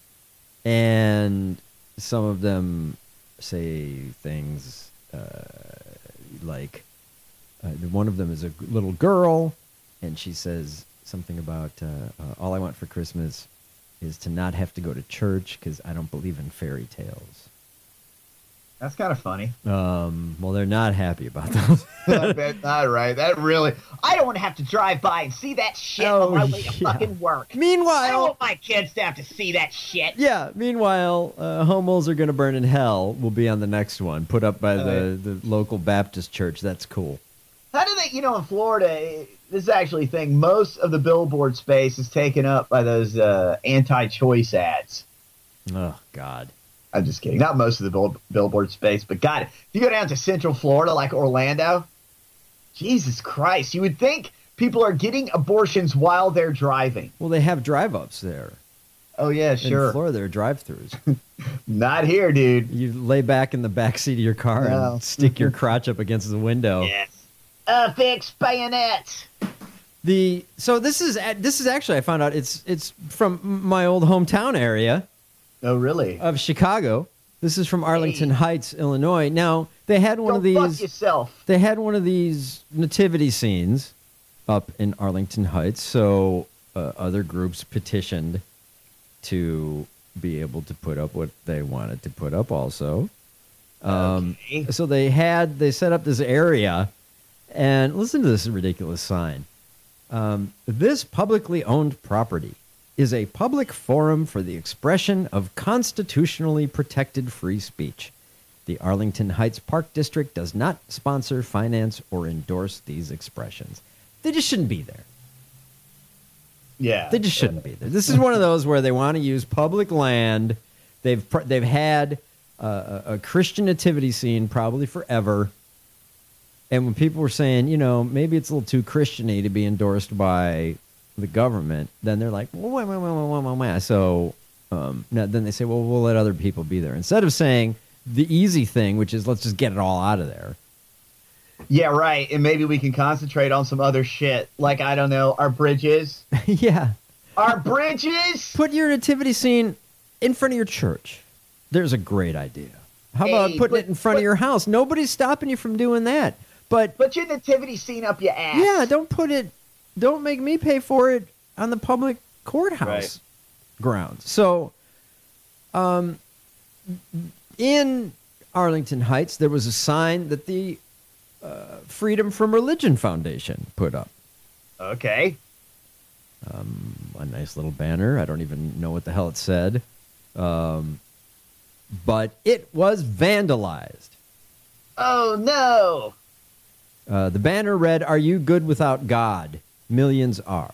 and some of them say things uh, like uh, one of them is a g- little girl, and she says something about uh, uh, all I want for Christmas is to not have to go to church because I don't believe in fairy tales. That's kind of funny. Um, well, they're not happy about those. That's not right. That really. I don't want to have to drive by and see that shit Oh, on my way to yeah. fucking work. I don't Meanwhile, want my kids to have to see that shit. yeah. Meanwhile, uh, homos are going to burn in hell. Will be on the next one, put up by the, the local Baptist church. That's cool. How do they, you know, in Florida, eh, this is actually a thing. Most of the billboard space is taken up by those uh, anti-choice ads. Oh God. I'm just kidding. Not most of the bill- billboard space, but God, if you go down to Central Florida, like Orlando, Jesus Christ, you would think people are getting abortions while they're driving. Well, they have drive-ups there. Oh yeah, sure. In Florida, there are drive-throughs. Not here, dude. You lay back in the back seat of your car No. and stick your crotch up against the window. Yes. Affix bayonets. The so this is this is actually I found out it's it's from my old hometown area. Oh, really? Of Chicago. This is from Arlington Hey. Heights, Illinois. Now they had one Go of these. fuck yourself. They had one of these nativity scenes up in Arlington Heights, so uh, other groups petitioned to be able to put up what they wanted to put up also. Um, Okay. So they had, they set up this area, and listen to this ridiculous sign. Um, this publicly owned property is a public forum for the expression of constitutionally protected free speech. The Arlington Heights Park District does not sponsor, finance, or endorse these expressions. They just shouldn't be there. Yeah. They just shouldn't be there. This is one of those where they want to use public land. They've pr- they've had uh, a a Christian nativity scene probably forever. And when people were saying, you know, maybe it's a little too Christian-y to be endorsed by the government, then they're like, well, wait, wait, wait, wait, wait, wait. So um, now, then they say, well, we'll let other people be there. Instead of saying the easy thing, which is let's just get it all out of there. Yeah, right. And maybe we can concentrate on some other shit. Like, I don't know, our bridges. Yeah. Our bridges? Put your nativity scene in front of your church. There's a great idea. How about Hey, putting but- it in front but- of your house? Nobody's stopping you from doing that. But Put your nativity scene up your ass. yeah, don't put it, don't make me pay for it on the public courthouse Right. grounds. So, um, in Arlington Heights, there was a sign that the uh, Freedom from Religion Foundation put up. Okay. Um, a nice little banner. I don't even know what the hell it said. Um, but it was vandalized. Oh, no. Uh, the banner read, "Are you good without God?" Millions are.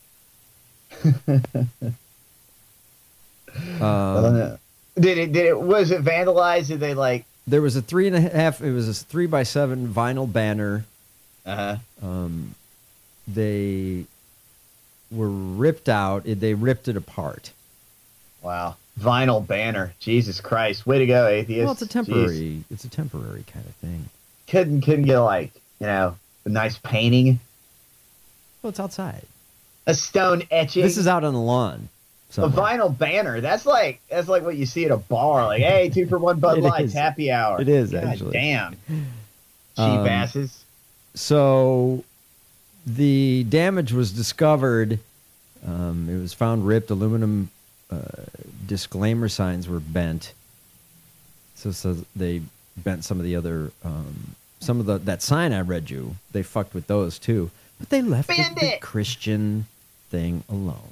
um, did it? Did it? Was it vandalized? Did they like? There was a three and a half. It was a three by seven vinyl banner. Uh huh. Um, they were ripped out. They ripped it apart. Wow. Vinyl banner. Jesus Christ. Way to go, atheist. Well, it's a temporary. Jeez. It's a temporary kind of thing. Couldn't couldn't get like you know a nice painting. Well, it's outside. A stone etching. This is out on the lawn. Somewhere. A vinyl banner. That's like that's like what you see at a bar. Like, hey, two for one Bud Lights, happy hour. It is God actually. Damn. Cheap um, asses. So, the damage was discovered. Um, it was found ripped. Aluminum uh, disclaimer signs were bent. So, so they bent some of the other, um, some of the that sign I read you. They fucked with those too, but they left the, the Christian thing alone.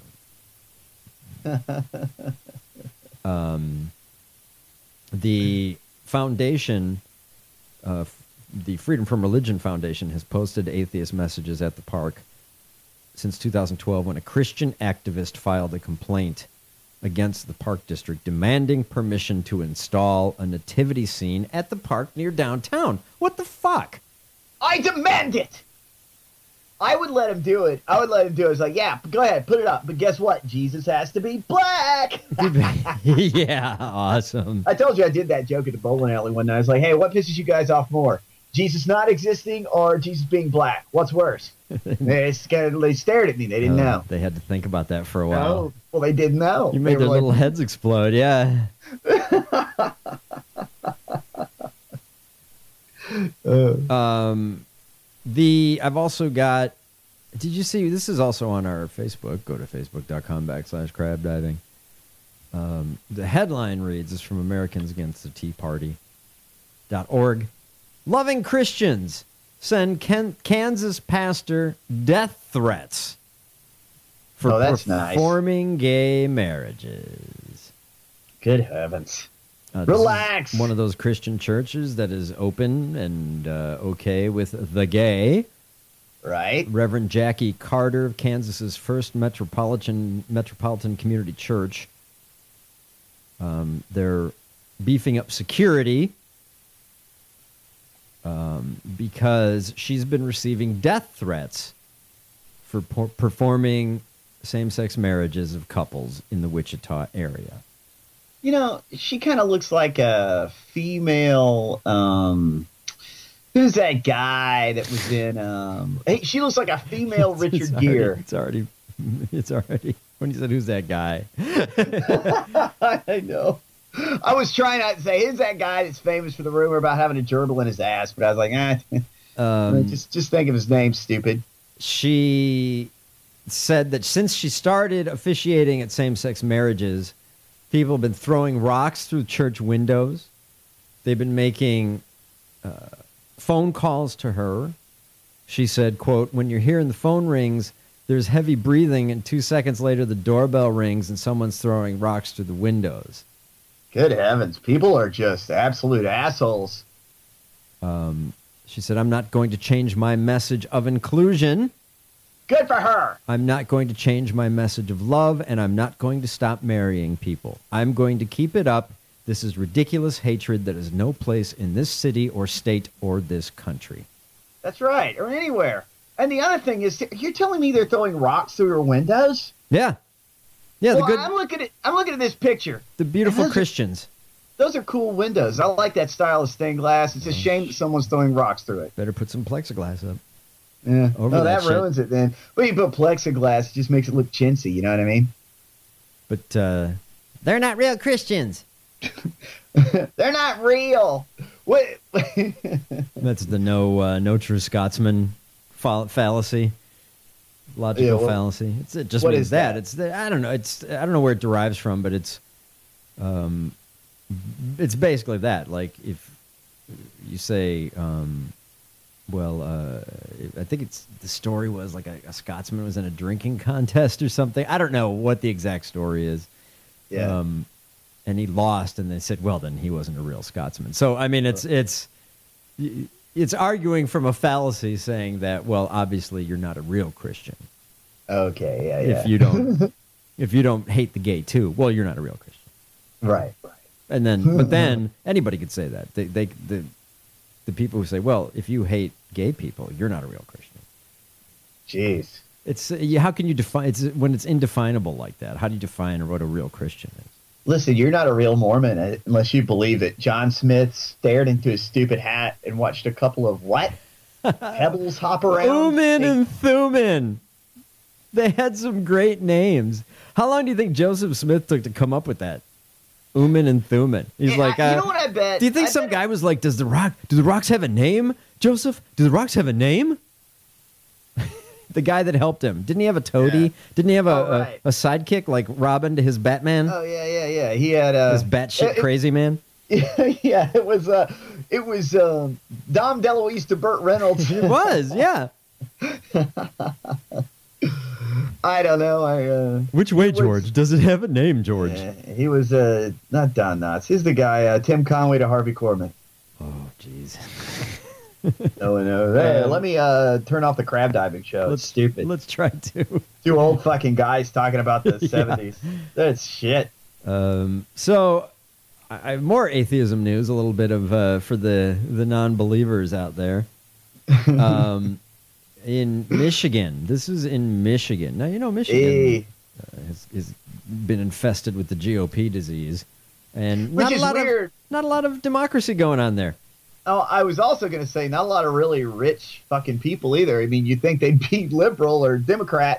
um, the foundation, uh, the Freedom from Religion Foundation, has posted atheist messages at the park since two thousand twelve when a Christian activist filed a complaint against the park district demanding permission to install a nativity scene at the park near downtown. What the fuck? I demand it! I would let him do it. I would let him do it. It's like, yeah, go ahead, put it up. But guess what? Jesus has to be black. Yeah, awesome. I told you I did that joke at the bowling alley one night. I was like, hey, what pisses you guys off more? Jesus not existing or Jesus being black? What's worse? they, scared, they stared at me. They didn't uh, know. They had to think about that for a while. No. Well, they didn't know. You made their like, little heads explode, yeah. uh. Um... The I've also got. Did you see? This is also on our Facebook. Go to facebook.com backslash crab diving. Um, the headline reads, "This is from Americans Against the Tea Party dot org. Loving Christians send Ken, Kansas pastor death threats for oh, that's performing nice. gay marriages." Good heavens. Uh, Relax. One of those Christian churches that is open and uh, okay with the gay. Right. Reverend Jackie Carter of Kansas's First Metropolitan Metropolitan Community Church. Um, they're beefing up security um, because she's been receiving death threats for por- performing same-sex marriages of couples in the Wichita area. You know, she kind of looks like a female. Um, who's that guy that was in? Um, hey, she looks like a female Richard it's Gere. Already, it's already, it's already. When you said, "Who's that guy?" I know. I was trying not to say, "Who's that guy that's famous for the rumor about having a gerbil in his ass?" But I was like, "Ah, um, just just think of his name, stupid." She said that since she started officiating at same-sex marriages, people have been throwing rocks through church windows. They've been making uh, phone calls to her. She said, quote, "When you're hearing the phone rings, there's heavy breathing, and two seconds later the doorbell rings and someone's throwing rocks through the windows." Good heavens. People are just absolute assholes. Um, she said, "I'm not going to change my message of inclusion. Good for her. I'm not going to change my message of love, and I'm not going to stop marrying people. I'm going to keep it up. This is ridiculous hatred that has no place in this city or state or this country." That's right, or anywhere. And the other thing is, you're telling me they're throwing rocks through her windows? Yeah. Yeah, well, the good, I'm looking at I'm looking at this picture. The beautiful those Christians. Are, those are cool windows. I like that style of stained glass. It's a shame that someone's throwing rocks through it. Better put some plexiglass up. Yeah. Over oh, that, that ruins it then. Well, you put plexiglass, it just makes it look chintzy, you know what I mean? But uh, they're not real Christians. They're not real. What? That's the no uh, no true Scotsman fall- fallacy. Logical yeah, well, fallacy. It's, it just what means is that. that. It's the, I don't know. It's I don't know where it derives from, but it's um, it's basically that. Like if you say, um, well, uh, I think it's the story was like a, a Scotsman was in a drinking contest or something. I don't know what the exact story is. Yeah. Um, and he lost, and they said, well, then he wasn't a real Scotsman. So I mean, it's it's it's arguing from a fallacy, saying that, well, obviously you're not a real Christian. Okay, yeah, yeah. If you don't, if you don't hate the gay too, well, you're not a real Christian. Right, right. And then, but then anybody could say that. They, they, the, the people who say, well, if you hate gay people, you're not a real Christian. Jeez. It's uh, how can you define? It's when it's indefinable like that. How do you define what a real Christian is? Listen, you're not a real Mormon unless you believe that John Smith stared into his stupid hat and watched a couple of what? Pebbles hop around? Uman and Thuman. They had some great names. How long do you think Joseph Smith took to come up with that? Uman and Thuman. He's Yeah, like, I- uh, you know what I bet? Do you think I some bet- guy was like, does the rock, do the rocks have a name, Joseph? Do the rocks have a name? The guy that helped him. Didn't he have a toady? Yeah. Didn't he have a, Oh, right. a, a sidekick like Robin to his Batman? Oh, yeah, yeah, yeah. He had a... His batshit it- crazy man? yeah, it was uh, it was um, Dom DeLuise to Burt Reynolds. It was, yeah. I don't know. I uh, Which way, was- George? Does it have a name, George? uh, he was uh, not Don Knotts. He's the guy, uh, Tim Conway to Harvey Korman. Oh, jeez. No, no. Hey, Um, let me uh, turn off the crab diving show. Let's It's stupid. Let's try to. Two old fucking guys talking about the Yeah. seventies. That's shit. Um, so, I I have more atheism news. A little bit of uh, for the the non-believers out there. Um, in Michigan, this is in Michigan. Now you know Michigan Hey. uh, has, has been infested with the G O P disease, and Which not is a lot weird. of not a lot of democracy going on there. Oh, I was also going to say not a lot of really rich fucking people either. I mean, you'd think they'd be liberal or Democrat.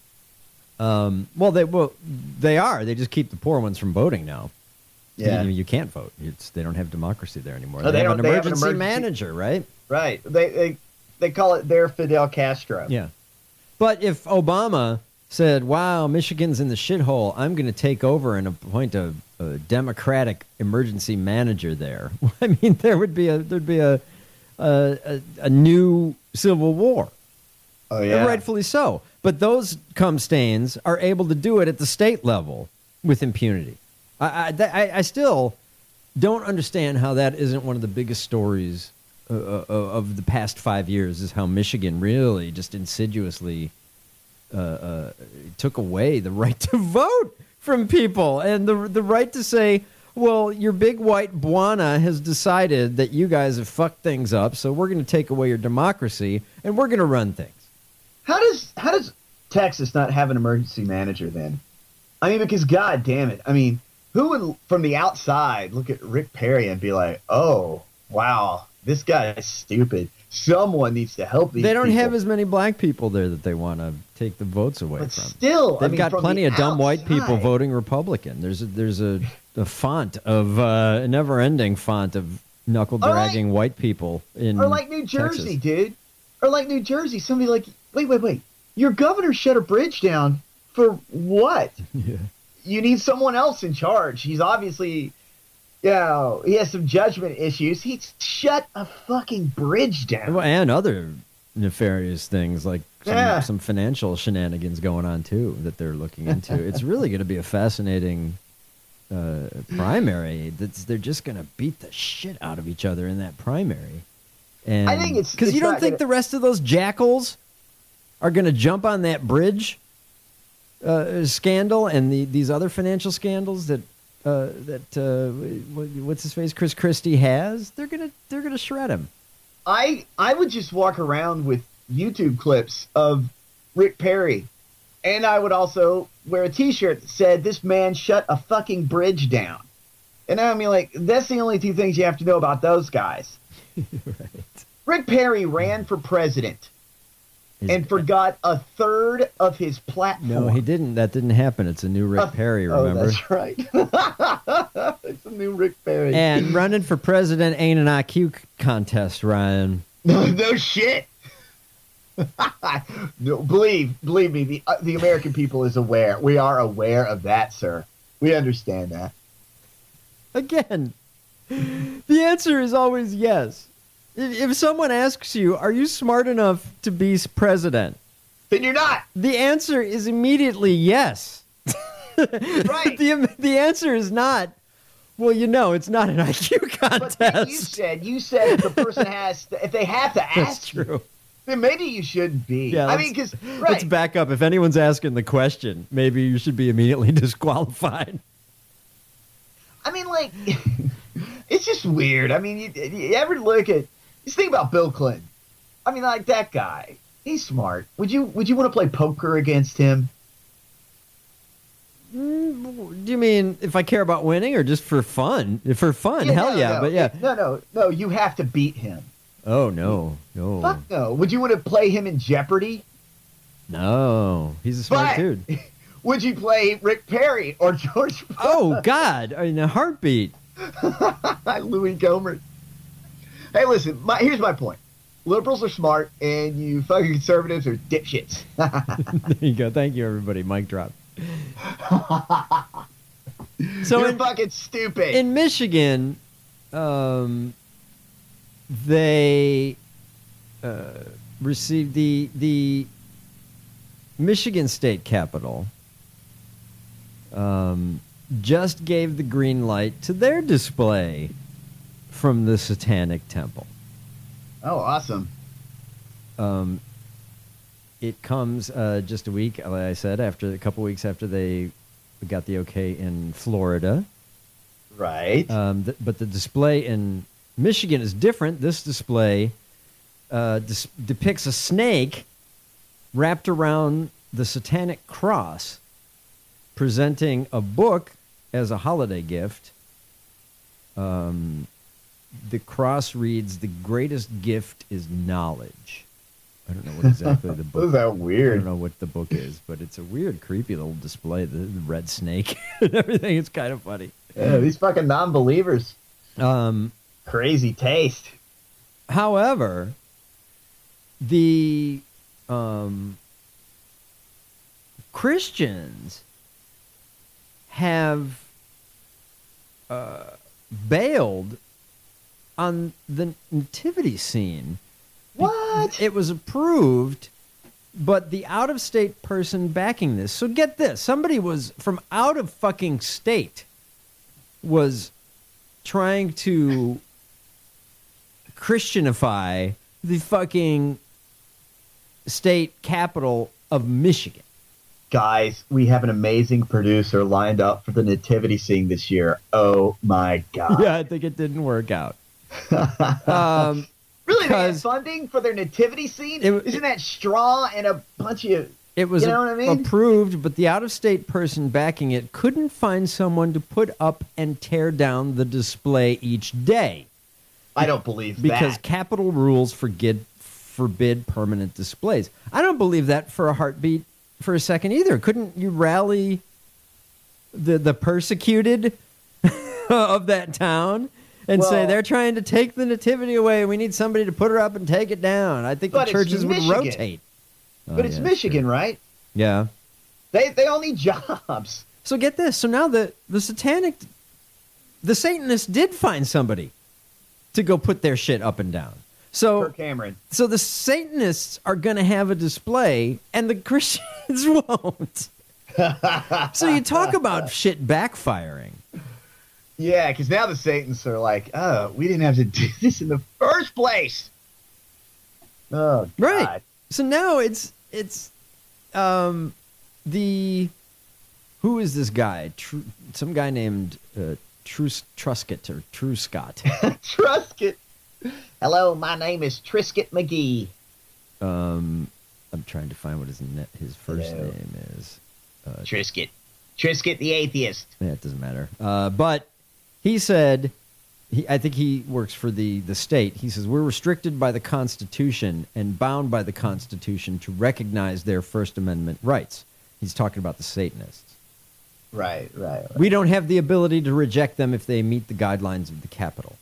Um, well, they well they are. They just keep the poor ones from voting now. Yeah. You, you can't vote. It's, they don't have democracy there anymore. Oh, they, they have, don't- an they have an emergency emergency- manager, right? Right. They they they call it their Fidel Castro. Yeah. But if Obama said, wow, Michigan's in the shithole, I'm going to take over and appoint a, a Democratic emergency manager there, I mean, there would be a there'd be a a, a, a new civil war. Oh And yeah. rightfully so. But those cum stains are able to do it at the state level with impunity. I, I, th- I, I still don't understand how that isn't one of the biggest stories uh, uh, of the past five years, is how Michigan really just insidiously uh, uh, took away the right to vote from people and the the right to say, well, your big white Buana has decided that you guys have fucked things up, so we're going to take away your democracy and we're going to run things. How does how does Texas not have an emergency manager then? I mean, because God damn it. I mean, who would from the outside look at Rick Perry and be like, oh, wow, this guy is stupid. Someone needs to help these They don't people. have as many black people there that they want to take the votes away But from. still, I They've mean, got from plenty the of dumb white people outside- voting Republican. There's a, there's a, a font of uh, a never-ending font of knuckle-dragging white people in Or like New Jersey, Texas. dude. Or like New Jersey. Somebody like, wait, wait, wait. Your governor shut a bridge down for what? Yeah. You need someone else in charge. He's obviously, you know, he has some judgment issues. He shut a fucking bridge down. Well, and other nefarious things like some, Yeah. some financial shenanigans going on too that they're looking into. It's really going to be a fascinating uh, primary. That's they're just going to beat the shit out of each other in that primary. And I think it's- because it's you don't not think gonna- the rest of those jackals are going to jump on that bridge uh, scandal and the, these other financial scandals that uh, that uh, what, what's his face Chris Christie has. They're gonna they're gonna shred him. I I would just walk around with YouTube clips of Rick Perry, and I would also wear a T-shirt that said, "This man shut a fucking bridge down." And I mean, like, that's the only two things you have to know about those guys. Right. Rick Perry ran for president and forgot a third of his platform. No, he didn't. That didn't happen. It's a new Rick Uh, Perry, oh, remember? that's right. It's a new Rick Perry. And running for president ain't an I Q c- contest, Ryan. No, no shit. No, believe, believe me, the uh, the American people is aware. We are aware of that, sir. We understand that. Again, the answer is always yes. If, if someone asks you, "Are you smart enough to be s- president?" Then you're not. The answer is immediately yes. Right. the the answer is not, Well, you know, it's not an I Q contest. But you said you said if the person has to, if they have to ask, That's true. You, then maybe you shouldn't be. Yeah, I mean, because right. Let's back up. If anyone's asking the question, maybe you should be immediately disqualified. I mean, like, it's just weird. I mean, you, you ever look at, just think about Bill Clinton. I mean, like, that guy, he's smart. Would you would you want to play poker against him? Mm, do you mean if I care about winning or just for fun? For fun, yeah, hell no, yeah. No, but yeah. No, no, no, you have to beat him. Oh, no, no. Fuck no. Would you want to play him in Jeopardy? No. He's a smart but, dude. Would you play Rick Perry or George Bush? Oh, God. In a heartbeat. Louis Gohmert. Hey, listen, my, here's my point. Liberals are smart, and you fucking conservatives are dipshits. There you go. Thank you, everybody. Mic drop. So You're in, fucking stupid. In Michigan, um, they uh, received the the Michigan State Capitol um, just gave the green light to their display from the Satanic Temple. Oh, awesome. Um, it comes uh, just a week, like I said, after a couple weeks after they got the okay in Florida. Right. Um, th- but the display in Michigan is different. This display uh, dis- depicts a snake wrapped around the Satanic Cross, presenting a book as a holiday gift. Um, the cross reads, "The greatest gift is knowledge." I don't know what exactly the book is. Is that weird? I don't know what the book is, but it's a weird, creepy little display. The, the red snake and everything. It's kind of funny. Yeah, these fucking non-believers. Um, Crazy taste. However, the um, Christians have uh, bailed on the nativity scene. What? It was approved, but the out-of-state person backing this. So get this. Somebody was from out of fucking state was trying to Christianify the fucking state capital of Michigan. Guys, we have an amazing producer lined up for the nativity scene this year. Oh, my God. Yeah, I think it didn't work out. um, really, they had funding for their nativity scene? It, Isn't that straw and a bunch of... It was you know a, what I mean? approved, but the out-of-state person backing it couldn't find someone to put up and tear down the display each day. I don't believe because that. Because capital rules forbid, forbid permanent displays. I don't believe that for a heartbeat for a second either. Couldn't you rally the the persecuted of that town and well, say they're trying to take the nativity away? We need somebody to put her up and take it down. I think the churches would rotate. But oh, it's yeah, Michigan, true. Right? Yeah. They they all need jobs. So get this. So now the, the satanic, the Satanists did find somebody to go put their shit up and down. So Kirk Cameron. So the Satanists are going to have a display, and the Christians won't. So you talk about shit backfiring. Yeah, because now the Satanists are like, oh, we didn't have to do this in the first place. Oh, God. Right. So now it's it's um, the who is this guy? Tr- some guy named uh, Trus- Truscott or Truscott. Truscott. Hello, my name is Triscott McGee. Um, I'm trying to find what his net, his first Hello. name is. Uh, Triscott. Triscott the atheist. Yeah, it doesn't matter. Uh, but he said. He, I think he works for the, the state. He says, we're restricted by the Constitution and bound by the Constitution to recognize their First Amendment rights. He's talking about the Satanists. Right, right, right. We don't have the ability to reject them if they meet the guidelines of the Capitol.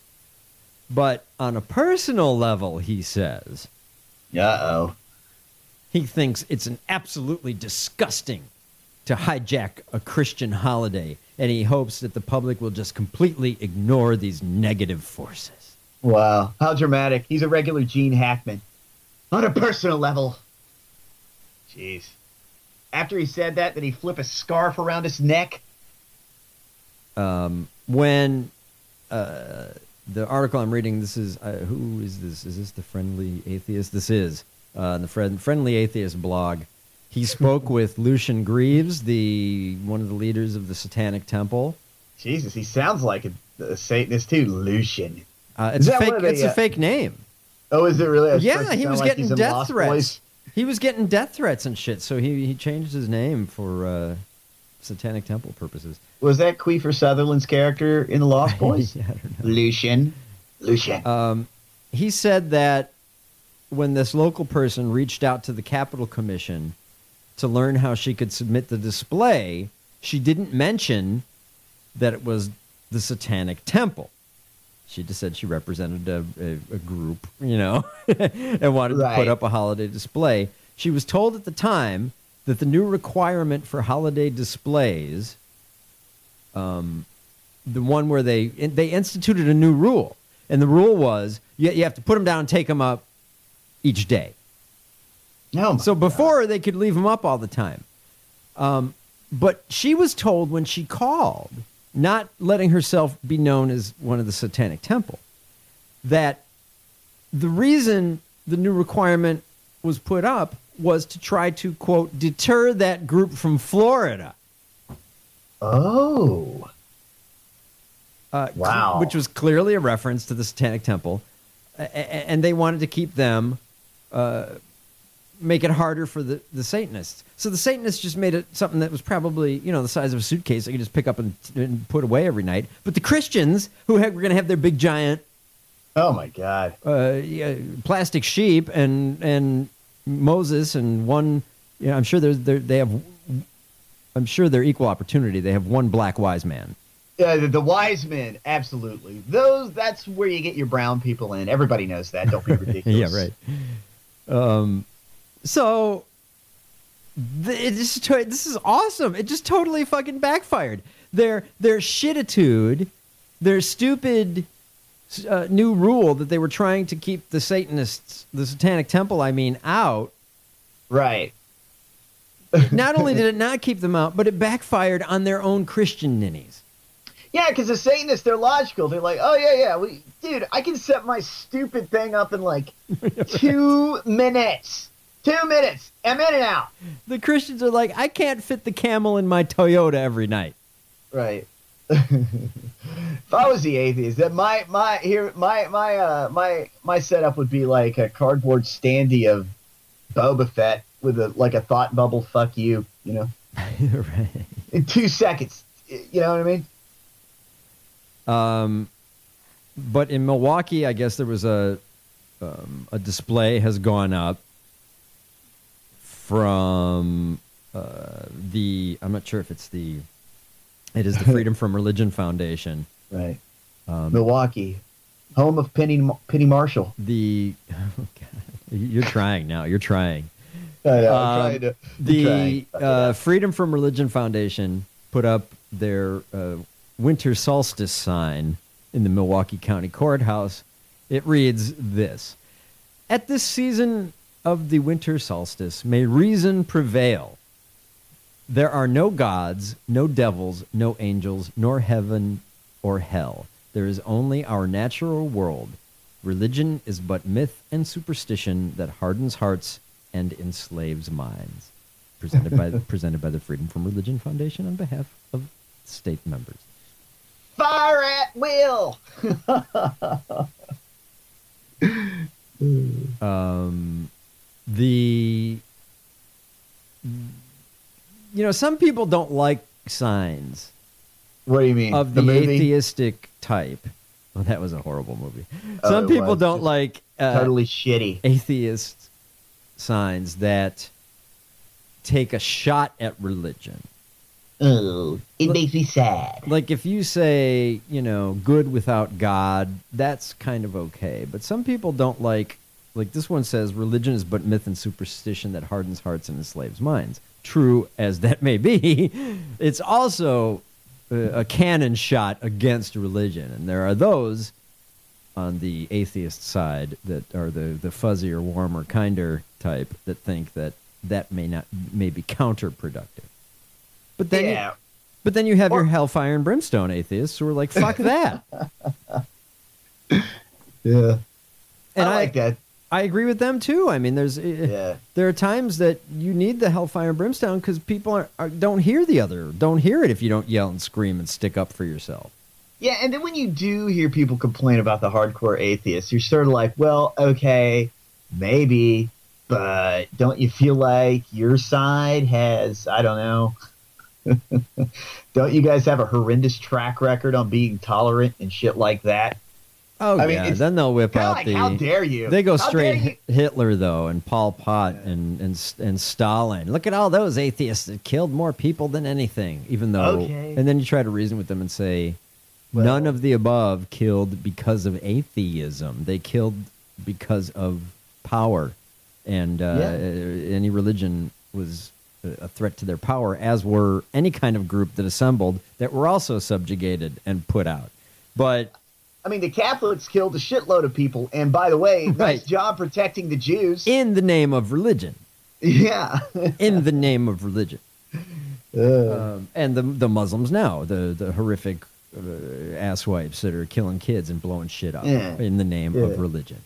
But on a personal level, he says, uh-oh, he thinks it's an absolutely disgusting to hijack a Christian holiday, and he hopes that the public will just completely ignore these negative forces. Wow. How dramatic. He's a regular Gene Hackman. On a personal level. Jeez. After he said that, did he flip a scarf around his neck? Um, when uh, the article I'm reading, this is, uh, who is this? Is this the Friendly Atheist? This is uh, the friend, Friendly Atheist blog. He spoke with Lucian Greaves, the one of the leaders of the Satanic Temple. Jesus, he sounds like a, a Satanist too, Lucian. Uh, it's a fake. They, it's uh, a fake name. Oh, is it really? Yeah, he was like getting death threats. He was getting death threats and shit, so he he changed his name for uh, Satanic Temple purposes. Was that Kiefer Sutherland's character in The Lost Boys? Yeah, I don't know. Lucian. Lucian. Um, he said that when this local person reached out to the Capitol Commission to learn how she could submit the display, she didn't mention that it was the Satanic Temple. She just said she represented a, a, a group, you know, and wanted Right. to put up a holiday display. She was told at the time that the new requirement for holiday displays, um, the one where they they instituted a new rule, and the rule was you, you have to put them down and take them up each day. No. So before they could leave them up all the time. Um, but she was told when she called, not letting herself be known as one of the Satanic Temple, that the reason the new requirement was put up was to try to, quote, deter that group from Florida. Oh. Uh, Wow. Which was clearly a reference to the Satanic Temple. A- a- and they wanted to keep them, uh, make it harder for the, the Satanists. So the Satanists just made it something that was probably, you know, the size of a suitcase they could just pick up and, and put away every night. But the Christians, who had, were going to have their big giant Oh, my God. uh, yeah, plastic sheep and and Moses and one, you know, I'm sure there's there, they have, I'm sure they're equal opportunity. They have one black wise man. Yeah, the, the wise men, absolutely. Those, that's where you get your brown people in. Everybody knows that. Don't be ridiculous. Yeah, right. Um, so th- it just to- this is awesome. It just totally fucking backfired. Their their shititude, their stupid uh, new rule that they were trying to keep the Satanists, the Satanic Temple, I mean, out. Right. Not only did it not keep them out, but it backfired on their own Christian ninnies. Yeah, because the Satanists, they're logical. They're like, oh, yeah, yeah. We, dude, I can set my stupid thing up in like two minutes. Two minutes. I'm in and out. The Christians are like, I can't fit the camel in my Toyota every night. Right. If I was the atheist, that my my here my my uh my my setup would be like a cardboard standee of Boba Fett with a like a thought bubble. Fuck you, you know. Right. In two seconds, you know what I mean? Um, but in Milwaukee, I guess there was a um, a display has gone up from uh, the. I'm not sure if it's the. It is the Freedom from Religion Foundation. Right. Um, Milwaukee, home of Penny Penny Marshall. The. Oh God. You're trying now. You're trying. I know, I'm Um, trying to, I'm the trying. uh, Freedom from Religion Foundation put up their uh, winter solstice sign in the Milwaukee County Courthouse. It reads this: "At this season of the winter solstice, may reason prevail. There are no gods, no devils, no angels, nor heaven or hell. There is only our natural world. Religion is but myth and superstition that hardens hearts and enslaves minds." Presented by presented by the Freedom from Religion Foundation on behalf of state members. Fire at will. um, the you know, some people don't like signs. What do you mean? Of the, The movie? atheistic type. Well, that was a horrible movie. Oh, Some it people was. don't like uh, Totally shitty. atheist signs that take a shot at religion. Oh, it makes me sad. Like if you say, you know, good without God, that's kind of okay. But some people don't like, like this one says, religion is but myth and superstition that hardens hearts and enslaves minds. True as that may be, it's also a, a cannon shot against religion. And there are those on the atheist side that are the, the fuzzier, warmer, kinder type that think that that may not may be counterproductive. But then, Yeah. But then you have or, your hellfire and brimstone atheists who are like, fuck that. Yeah. And I like I, that. I agree with them too. I mean, there's yeah. there are times that you need the hellfire and brimstone because people are, are, don't hear the other, don't hear it if you don't yell and scream and stick up for yourself. Yeah, and then when you do hear people complain about the hardcore atheists, you're sort of like, well, okay, maybe, but don't you feel like your side has, I don't know, don't you guys have a horrendous track record on being tolerant and shit like that? Oh, I yeah. mean, Then they'll whip out like, the... how dare you? They go How straight Hitler, though, and Pol Pot yeah. and, and and Stalin. Look at all those atheists that killed more people than anything, even though... Okay. And then you try to reason with them and say, well, none of the above killed because of atheism. They killed because of power. And uh, yeah. any religion was a threat to their power, as were any kind of group that assembled that were also subjugated and put out. But... I mean, the Catholics killed a shitload of people, and by the way, right. nice job protecting the Jews. In the name of religion. Yeah. In the name of religion. Uh. Um, and the the Muslims now, the, the horrific uh, asswipes that are killing kids and blowing shit up yeah. in the name yeah. of religion.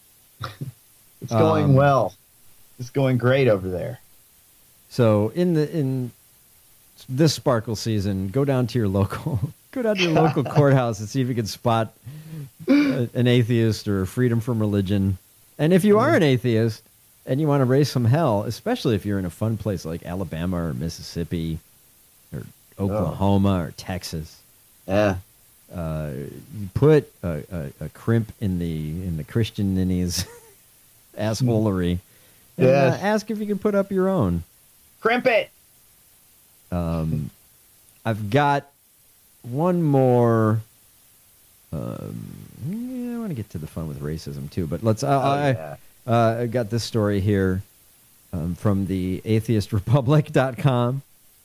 It's going um, well. It's going great over there. So in the in this sparkle season, go down to your local... Go down to your local courthouse and see if you can spot a, an atheist or freedom from religion. And if you are an atheist and you want to raise some hell, especially if you're in a fun place like Alabama or Mississippi or Oklahoma oh. or Texas, yeah, uh, you put a, a, a crimp in the in the Christian ninnies assholery and yes. uh, ask if you can put up your own. Crimp it. Um, I've got. One more. Um, yeah, I want to get to the fun with racism too, but let's. Uh, oh, I, yeah. uh, I got this story here um, from the atheist republic dot com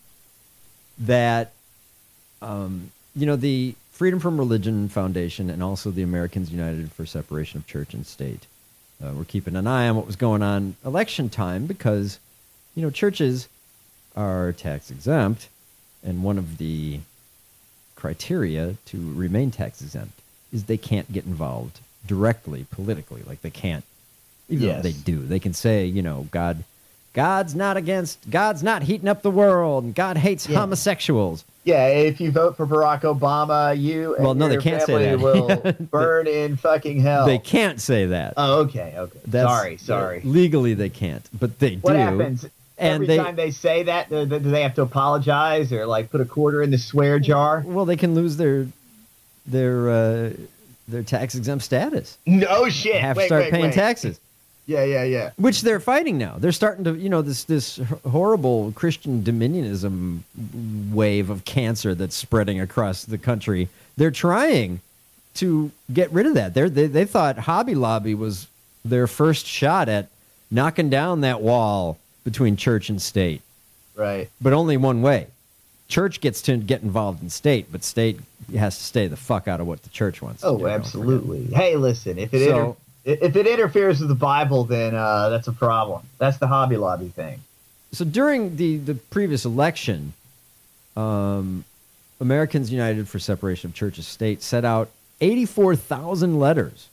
that, um, you know, the Freedom from Religion Foundation and also the Americans United for Separation of Church and State uh, were keeping an eye on what was going on election time because, you know, churches are tax exempt, and one of the criteria to remain tax exempt is they can't get involved directly politically. Like they can't, even yes. though they do. They can say, you know, God, God's not against, God's not heating up the world, and God hates yeah. homosexuals. Yeah, if you vote for Barack Obama, you and well, no, your they can't family say that. will burn in fucking hell. They can't say that. Oh, okay, okay. That's, sorry, sorry. Uh, legally, they can't, but they what do. What happens? And Every they, time they say that, do, do they have to apologize or like put a quarter in the swear jar? Well, they can lose their their uh, their tax exempt status. No shit. Have to wait, start wait, paying wait. taxes. Yeah, yeah, yeah. Which they're fighting now. They're starting to, you know, this this horrible Christian dominionism wave of cancer that's spreading across the country. They're trying to get rid of that. They're, they they thought Hobby Lobby was their first shot at knocking down that wall between church and state. Right. But only one way. Church gets to get involved in state, but state has to stay the fuck out of what the church wants oh, to do. absolutely. Hey, listen, if it so, inter- if it interferes with the Bible, then uh, that's a problem. That's the Hobby Lobby thing. So during the, the previous election, um, Americans United for Separation of Church and State set out eighty-four thousand letters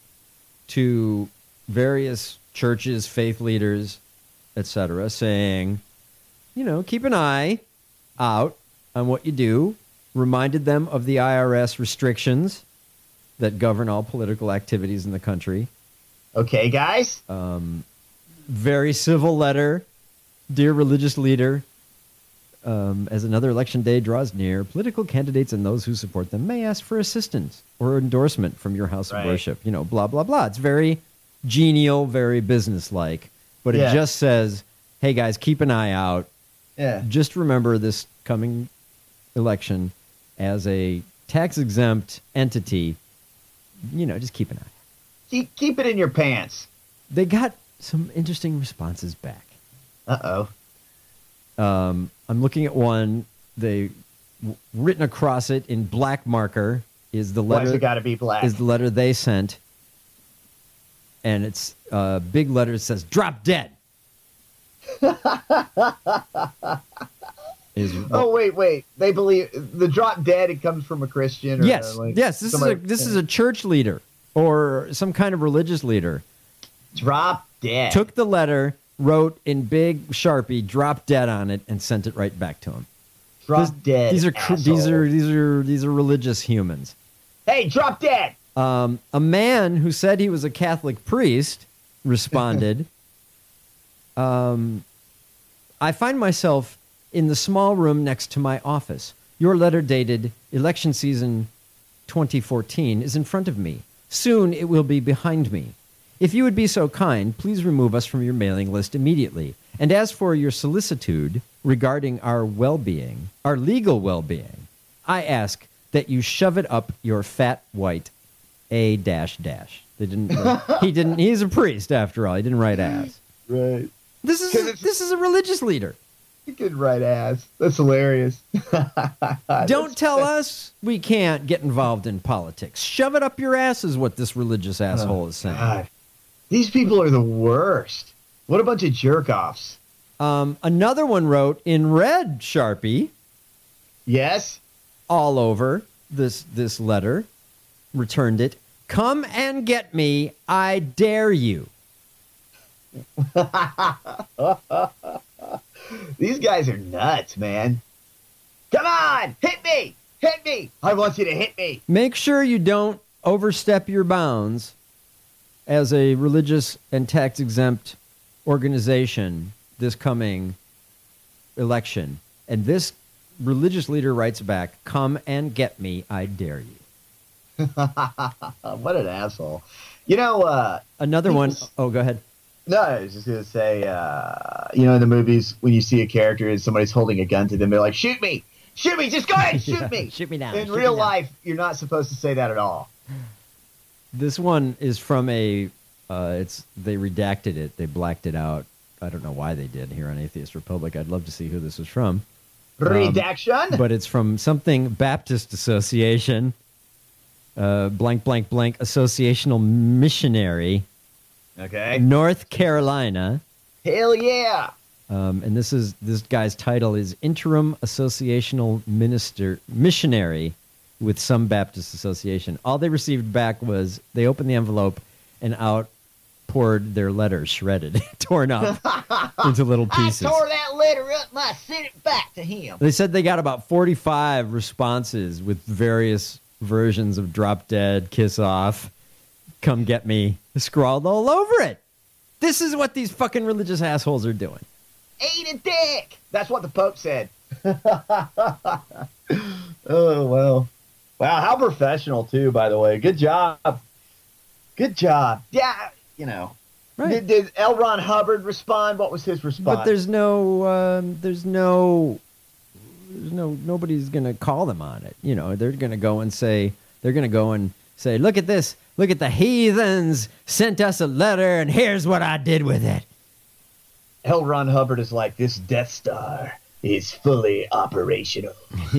to various churches, faith leaders, et cetera, saying, you know, keep an eye out on what you do, reminded them of the I R S restrictions that govern all political activities in the country. Okay, guys. Um, very civil letter. Dear religious leader, um, as another election day draws near, political candidates and those who support them may ask for assistance or endorsement from your house right. of worship. You know, blah, blah, blah. It's very genial, very businesslike. But yeah. it just says, hey, guys, keep an eye out. Yeah. Just remember this coming election as a tax-exempt entity. You know, just keep an eye. Keep, keep it in your pants. They got some interesting responses back. Uh-oh. Um, I'm looking at one. They w- written across it in black marker is the letter. Why's it got to be black? Is the letter they sent, and it's uh, big letters says "drop dead." Is oh wait, wait. They believe the drop dead. It comes from a Christian. Or yes, like yes. This somebody, is a this is a church leader or some kind of religious leader. Drop dead. Took the letter, wrote in big Sharpie, drop dead on it, and sent it right back to him. Drop this, dead. These are asshole. these are these are these are religious humans. Hey, drop dead. Um, a man who said he was a Catholic priest responded, um, I find myself in the small room next to my office. Your letter dated election season twenty fourteen is in front of me. Soon it will be behind me. If you would be so kind, please remove us from your mailing list immediately. And as for your solicitude regarding our well-being, our legal well-being, I ask that you shove it up your fat white A dash dash. They didn't. he didn't. He's a priest after all. He didn't write ass. Right. This is this is a religious leader. He could write ass. That's hilarious. Don't tell us we can't get involved in politics. Shove it up your ass is what this religious asshole oh, is saying. God. These people are the worst. What a bunch of jerk-offs. Um, another one wrote in red Sharpie. Yes. All over this this letter. Returned it. Come and get me. I dare you. These guys are nuts, man. Come on, hit me, hit me. I want you to hit me. Make sure you don't overstep your bounds as a religious and tax-exempt organization this coming election. And this religious leader writes back, come and get me, I dare you. What an asshole. You know, uh, another people, one. Oh, go ahead. No, I was just going to say, uh, you know, in the movies, when you see a character and somebody's holding a gun to them, they're like, shoot me, shoot me, just go ahead and shoot yeah, me. Shoot me now. In shoot real me now. life, you're not supposed to say that at all. This one is from a, uh, it's they redacted it. They blacked it out. I don't know why they did here on Atheist Republic. I'd love to see who this is from. Redaction? Um, but it's from something Baptist Association, uh, blank, blank, blank, Associational Missionary, okay, North Carolina. Hell yeah. Um, and this is this guy's title is Interim Associational Minister Missionary with some Baptist Association. All they received back was they opened the envelope and out poured their letter shredded, torn up into little pieces. I tore that letter up and I sent it back to him. They said they got about forty-five responses with various versions of Drop Dead, Kiss Off, Come Get Me, scrawled all over it. This is what these fucking religious assholes are doing. Eat a dick. That's what the Pope said. Oh, well. Wow, how professional, too, by the way. Good job. Good job. Yeah, you know. Right. Did, did L. Ron Hubbard respond? What was his response? But there's no, um, there's no, there's no, nobody's going to call them on it. You know, they're going to go and say, they're going to go and say, look at this. Look at the heathens sent us a letter, and here's what I did with it. L. Ron Hubbard is like, this Death Star is fully operational.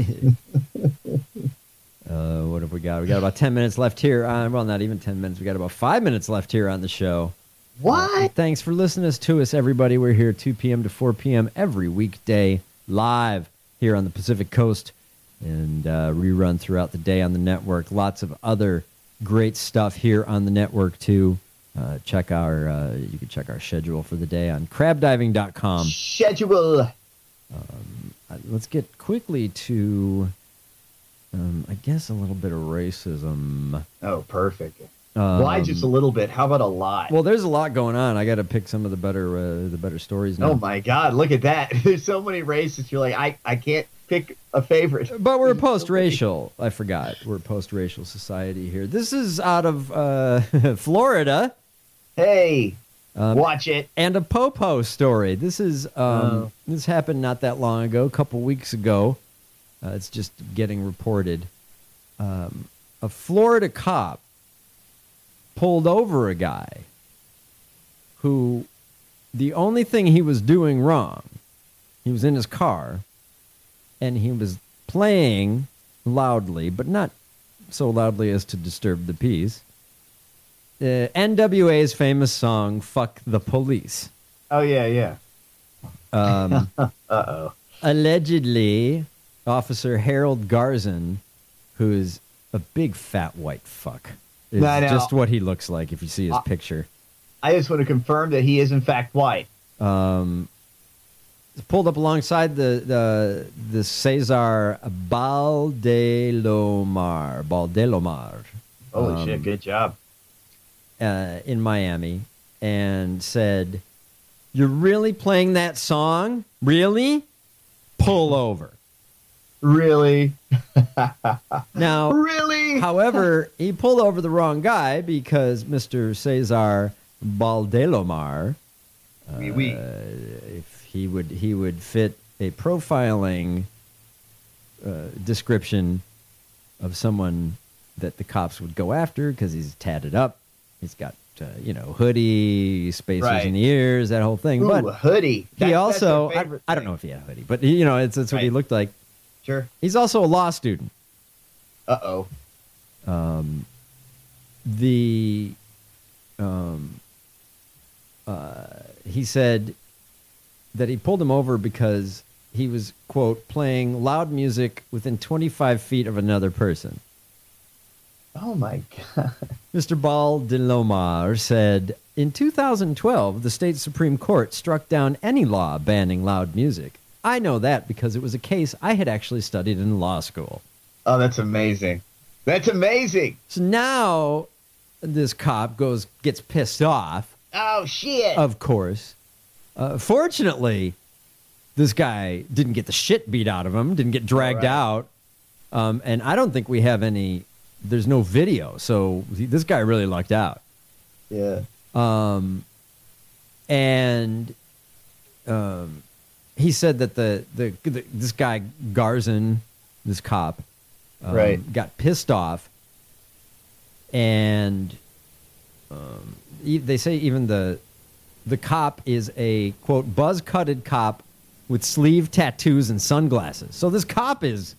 uh, what have we got? We got about ten minutes left here. On, well, not even ten minutes. We got about five minutes left here on the show. What? Uh, thanks for listening to us, everybody. We're here two p.m. to four p.m. every weekday live here on the Pacific Coast and uh, rerun throughout the day on the network. Lots of other great stuff here on the network, too. Uh, check our, uh, you can check our schedule for the day on crab diving dot com. Schedule. Um, let's get quickly to, um, I guess, a little bit of racism. Oh, perfect. Um, Why just a little bit? How about a lot? Well, there's a lot going on. I got to pick some of the better, uh, the better stories now. Oh my God! Look at that. There's so many races. You're like, I, I can't pick a favorite. But we're post-racial. I forgot. We're a post-racial society here. This is out of uh, Florida. Hey, um, watch it. And a Popo story. This is um, Oh. this happened not that long ago, a couple weeks ago. Uh, it's just getting reported. Um, a Florida cop pulled over a guy who the only thing he was doing wrong, he was in his car, and he was playing loudly, but not so loudly as to disturb the peace, uh, N W A's famous song, Fuck the Police. Oh, yeah, yeah. Um, Uh-oh. allegedly, Officer Harold Garzon, who's a big fat white fuck, is No, no. just what he looks like if you see his Uh, picture. I just want to confirm that he is in fact white. Um, pulled up alongside the the the Cesar Baldelomar. Baldelomar. Holy um, shit! Good job. Uh, in Miami, and said, "You're really playing that song? Really? Pull over." Really? Now, really? However, he pulled over the wrong guy because Mister Cesar Baldelomar, uh, Oui, oui. if he would he would fit a profiling uh, description of someone that the cops would go after because he's tatted up, he's got uh, you know hoodie, spacers Right. in the ears, that whole thing. Ooh, but a hoodie. he That's- also that's my I, favorite I don't thing. know if he had a hoodie, but he, you know it's it's what he Right. looked like. Sure. He's also a law student. Uh oh. Um, the um, uh, he said that he pulled him over because he was, quote, playing loud music within twenty-five feet of another person. Oh my god. Mister Baldelomar said, in two thousand twelve, the state Supreme Court struck down any law banning loud music. I know that because it was a case I had actually studied in law school. Oh, that's amazing. That's amazing. So now this cop goes, gets pissed off. Oh shit. Of course. Uh, fortunately, this guy didn't get the shit beat out of him, didn't get dragged Right. out. Um, and I don't think we have any, there's no video. So he- this guy really lucked out. Yeah. Um, and um, he said that the, the, the this guy, Garzon, this cop, um, Right. got pissed off. And um, e- they say even the the cop is a, quote, buzz-cutted cop with sleeve tattoos and sunglasses. So this cop is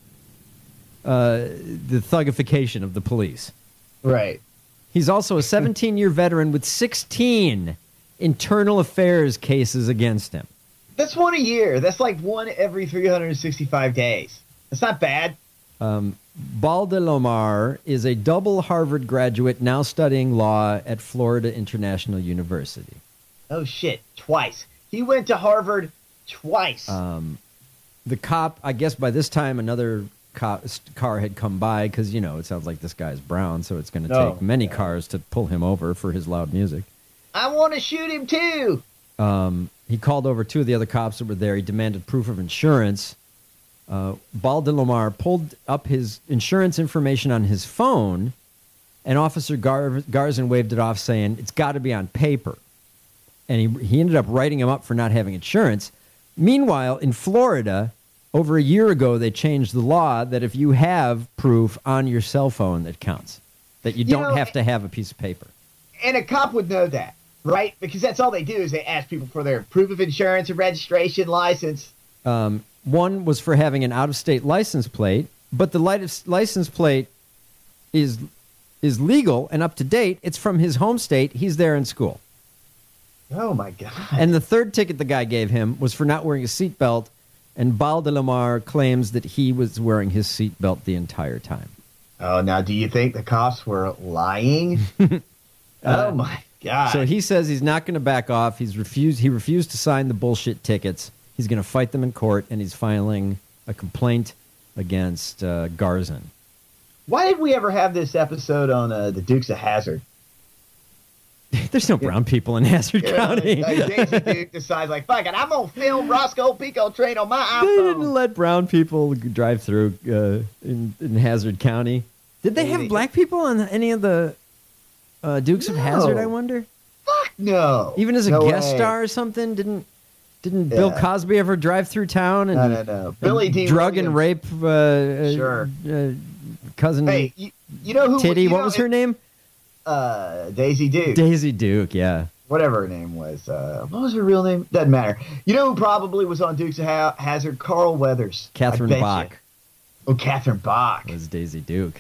uh, the thugification of the police. Right. He's also a seventeen-year veteran with sixteen internal affairs cases against him. That's one a year. That's like one every three hundred sixty-five days. That's not bad. Um, Baldelomar is a double Harvard graduate now studying law at Florida International University. Oh shit. Twice. He went to Harvard twice. Um, the cop, I guess by this time, another cop, car had come by because, you know, it sounds like this guy's brown, so it's going to No. take many cars to pull him over for his loud music. I want to shoot him too. Um, he called over two of the other cops that were there. He demanded proof of insurance. Uh, Baldelomar pulled up his insurance information on his phone, and Officer Gar- Garzon waved it off, saying, it's got to be on paper. And he, he ended up writing him up for not having insurance. Meanwhile, in Florida, over a year ago, they changed the law that if you have proof on your cell phone, that counts. That you You don't know, have to have a piece of paper. And a cop would know that, right? Because that's all they do is they ask people for their proof of insurance and registration license. Um, one was for having an out-of-state license plate, but the light- license plate is is legal and up to date. It's from his home state. He's there in school. Oh my god. And the third ticket the guy gave him was for not wearing a seatbelt, and Baldelomar claims that he was wearing his seatbelt the entire time. Oh, now do you think the cops were lying? Oh my god. So he says he's not going to back off. He's refused. He refused to sign the bullshit tickets. He's going to fight them in court, and he's filing a complaint against uh, Garzon. Why did we ever have this episode on uh, the Dukes of Hazzard? There's no brown people in Hazard You know, County. like Daisy Duke decides, like, fuck it, I'm gonna film Roscoe Pico Train on my They iPhone. didn't let brown people drive through uh, in, in Hazard County. Did they have black people on any of the uh, Dukes of No. Hazzard, I wonder? Fuck no. Even as a No guest way. star or something? Didn't didn't Bill Yeah. Cosby ever drive through town and, No, no, no. and Billy Dee drug and Williams. rape uh, uh, Sure. uh, cousin Hey, you, you know who? Titty? you What know, was her name? Uh, Daisy Duke. Daisy Duke, yeah. Whatever her name was. Uh, what was her real name? Doesn't matter. You know who probably was on Dukes of ha- Hazzard? Carl Weathers. I Catherine bet Bach you. Oh, Catherine Bach. was Daisy Duke.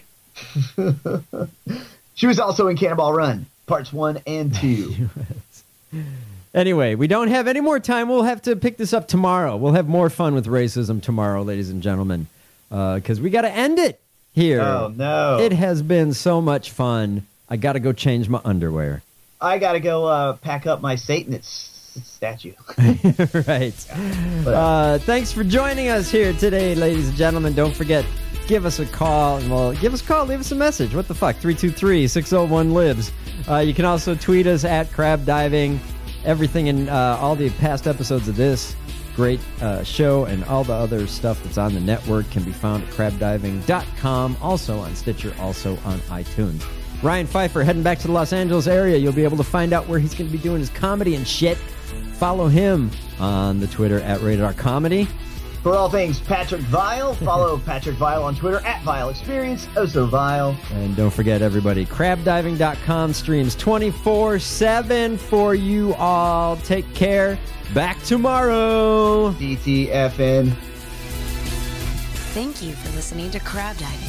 She was also in Cannonball Run, parts one and two. Anyway, we don't have any more time. We'll have to pick this up tomorrow. We'll have more fun with racism tomorrow, ladies and gentlemen, because uh, we got to end it here. Oh, no. It has been so much fun. I got to go change my underwear. I got to go uh, pack up my Satanist statue. Right. Uh, thanks for joining us here today, ladies and gentlemen. Don't forget, give us a call. Well, give us a call. Leave us a message. What the fuck? three two three, six oh one, L I B S. Uh, you can also tweet us at Crab Diving. Everything in uh, all the past episodes of this great uh, show and all the other stuff that's on the network can be found at crab diving dot com, also on Stitcher, also on iTunes. Ryan Pfeiffer heading back to the Los Angeles area. You'll be able to find out where he's going to be doing his comedy and shit. Follow him on the Twitter at Rated R Comedy. For all things Patrick Vile, follow Patrick Vile on Twitter at Vile Experience, oh so Vile. And don't forget, everybody, crab diving dot com streams twenty-four seven for you all. Take care. Back tomorrow. D T F N. Thank you for listening to Crab Diving.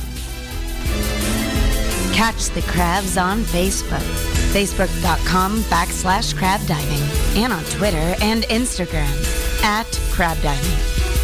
Catch the crabs on Facebook. Facebook.com backslash crab diving. And on Twitter and Instagram at crab diving.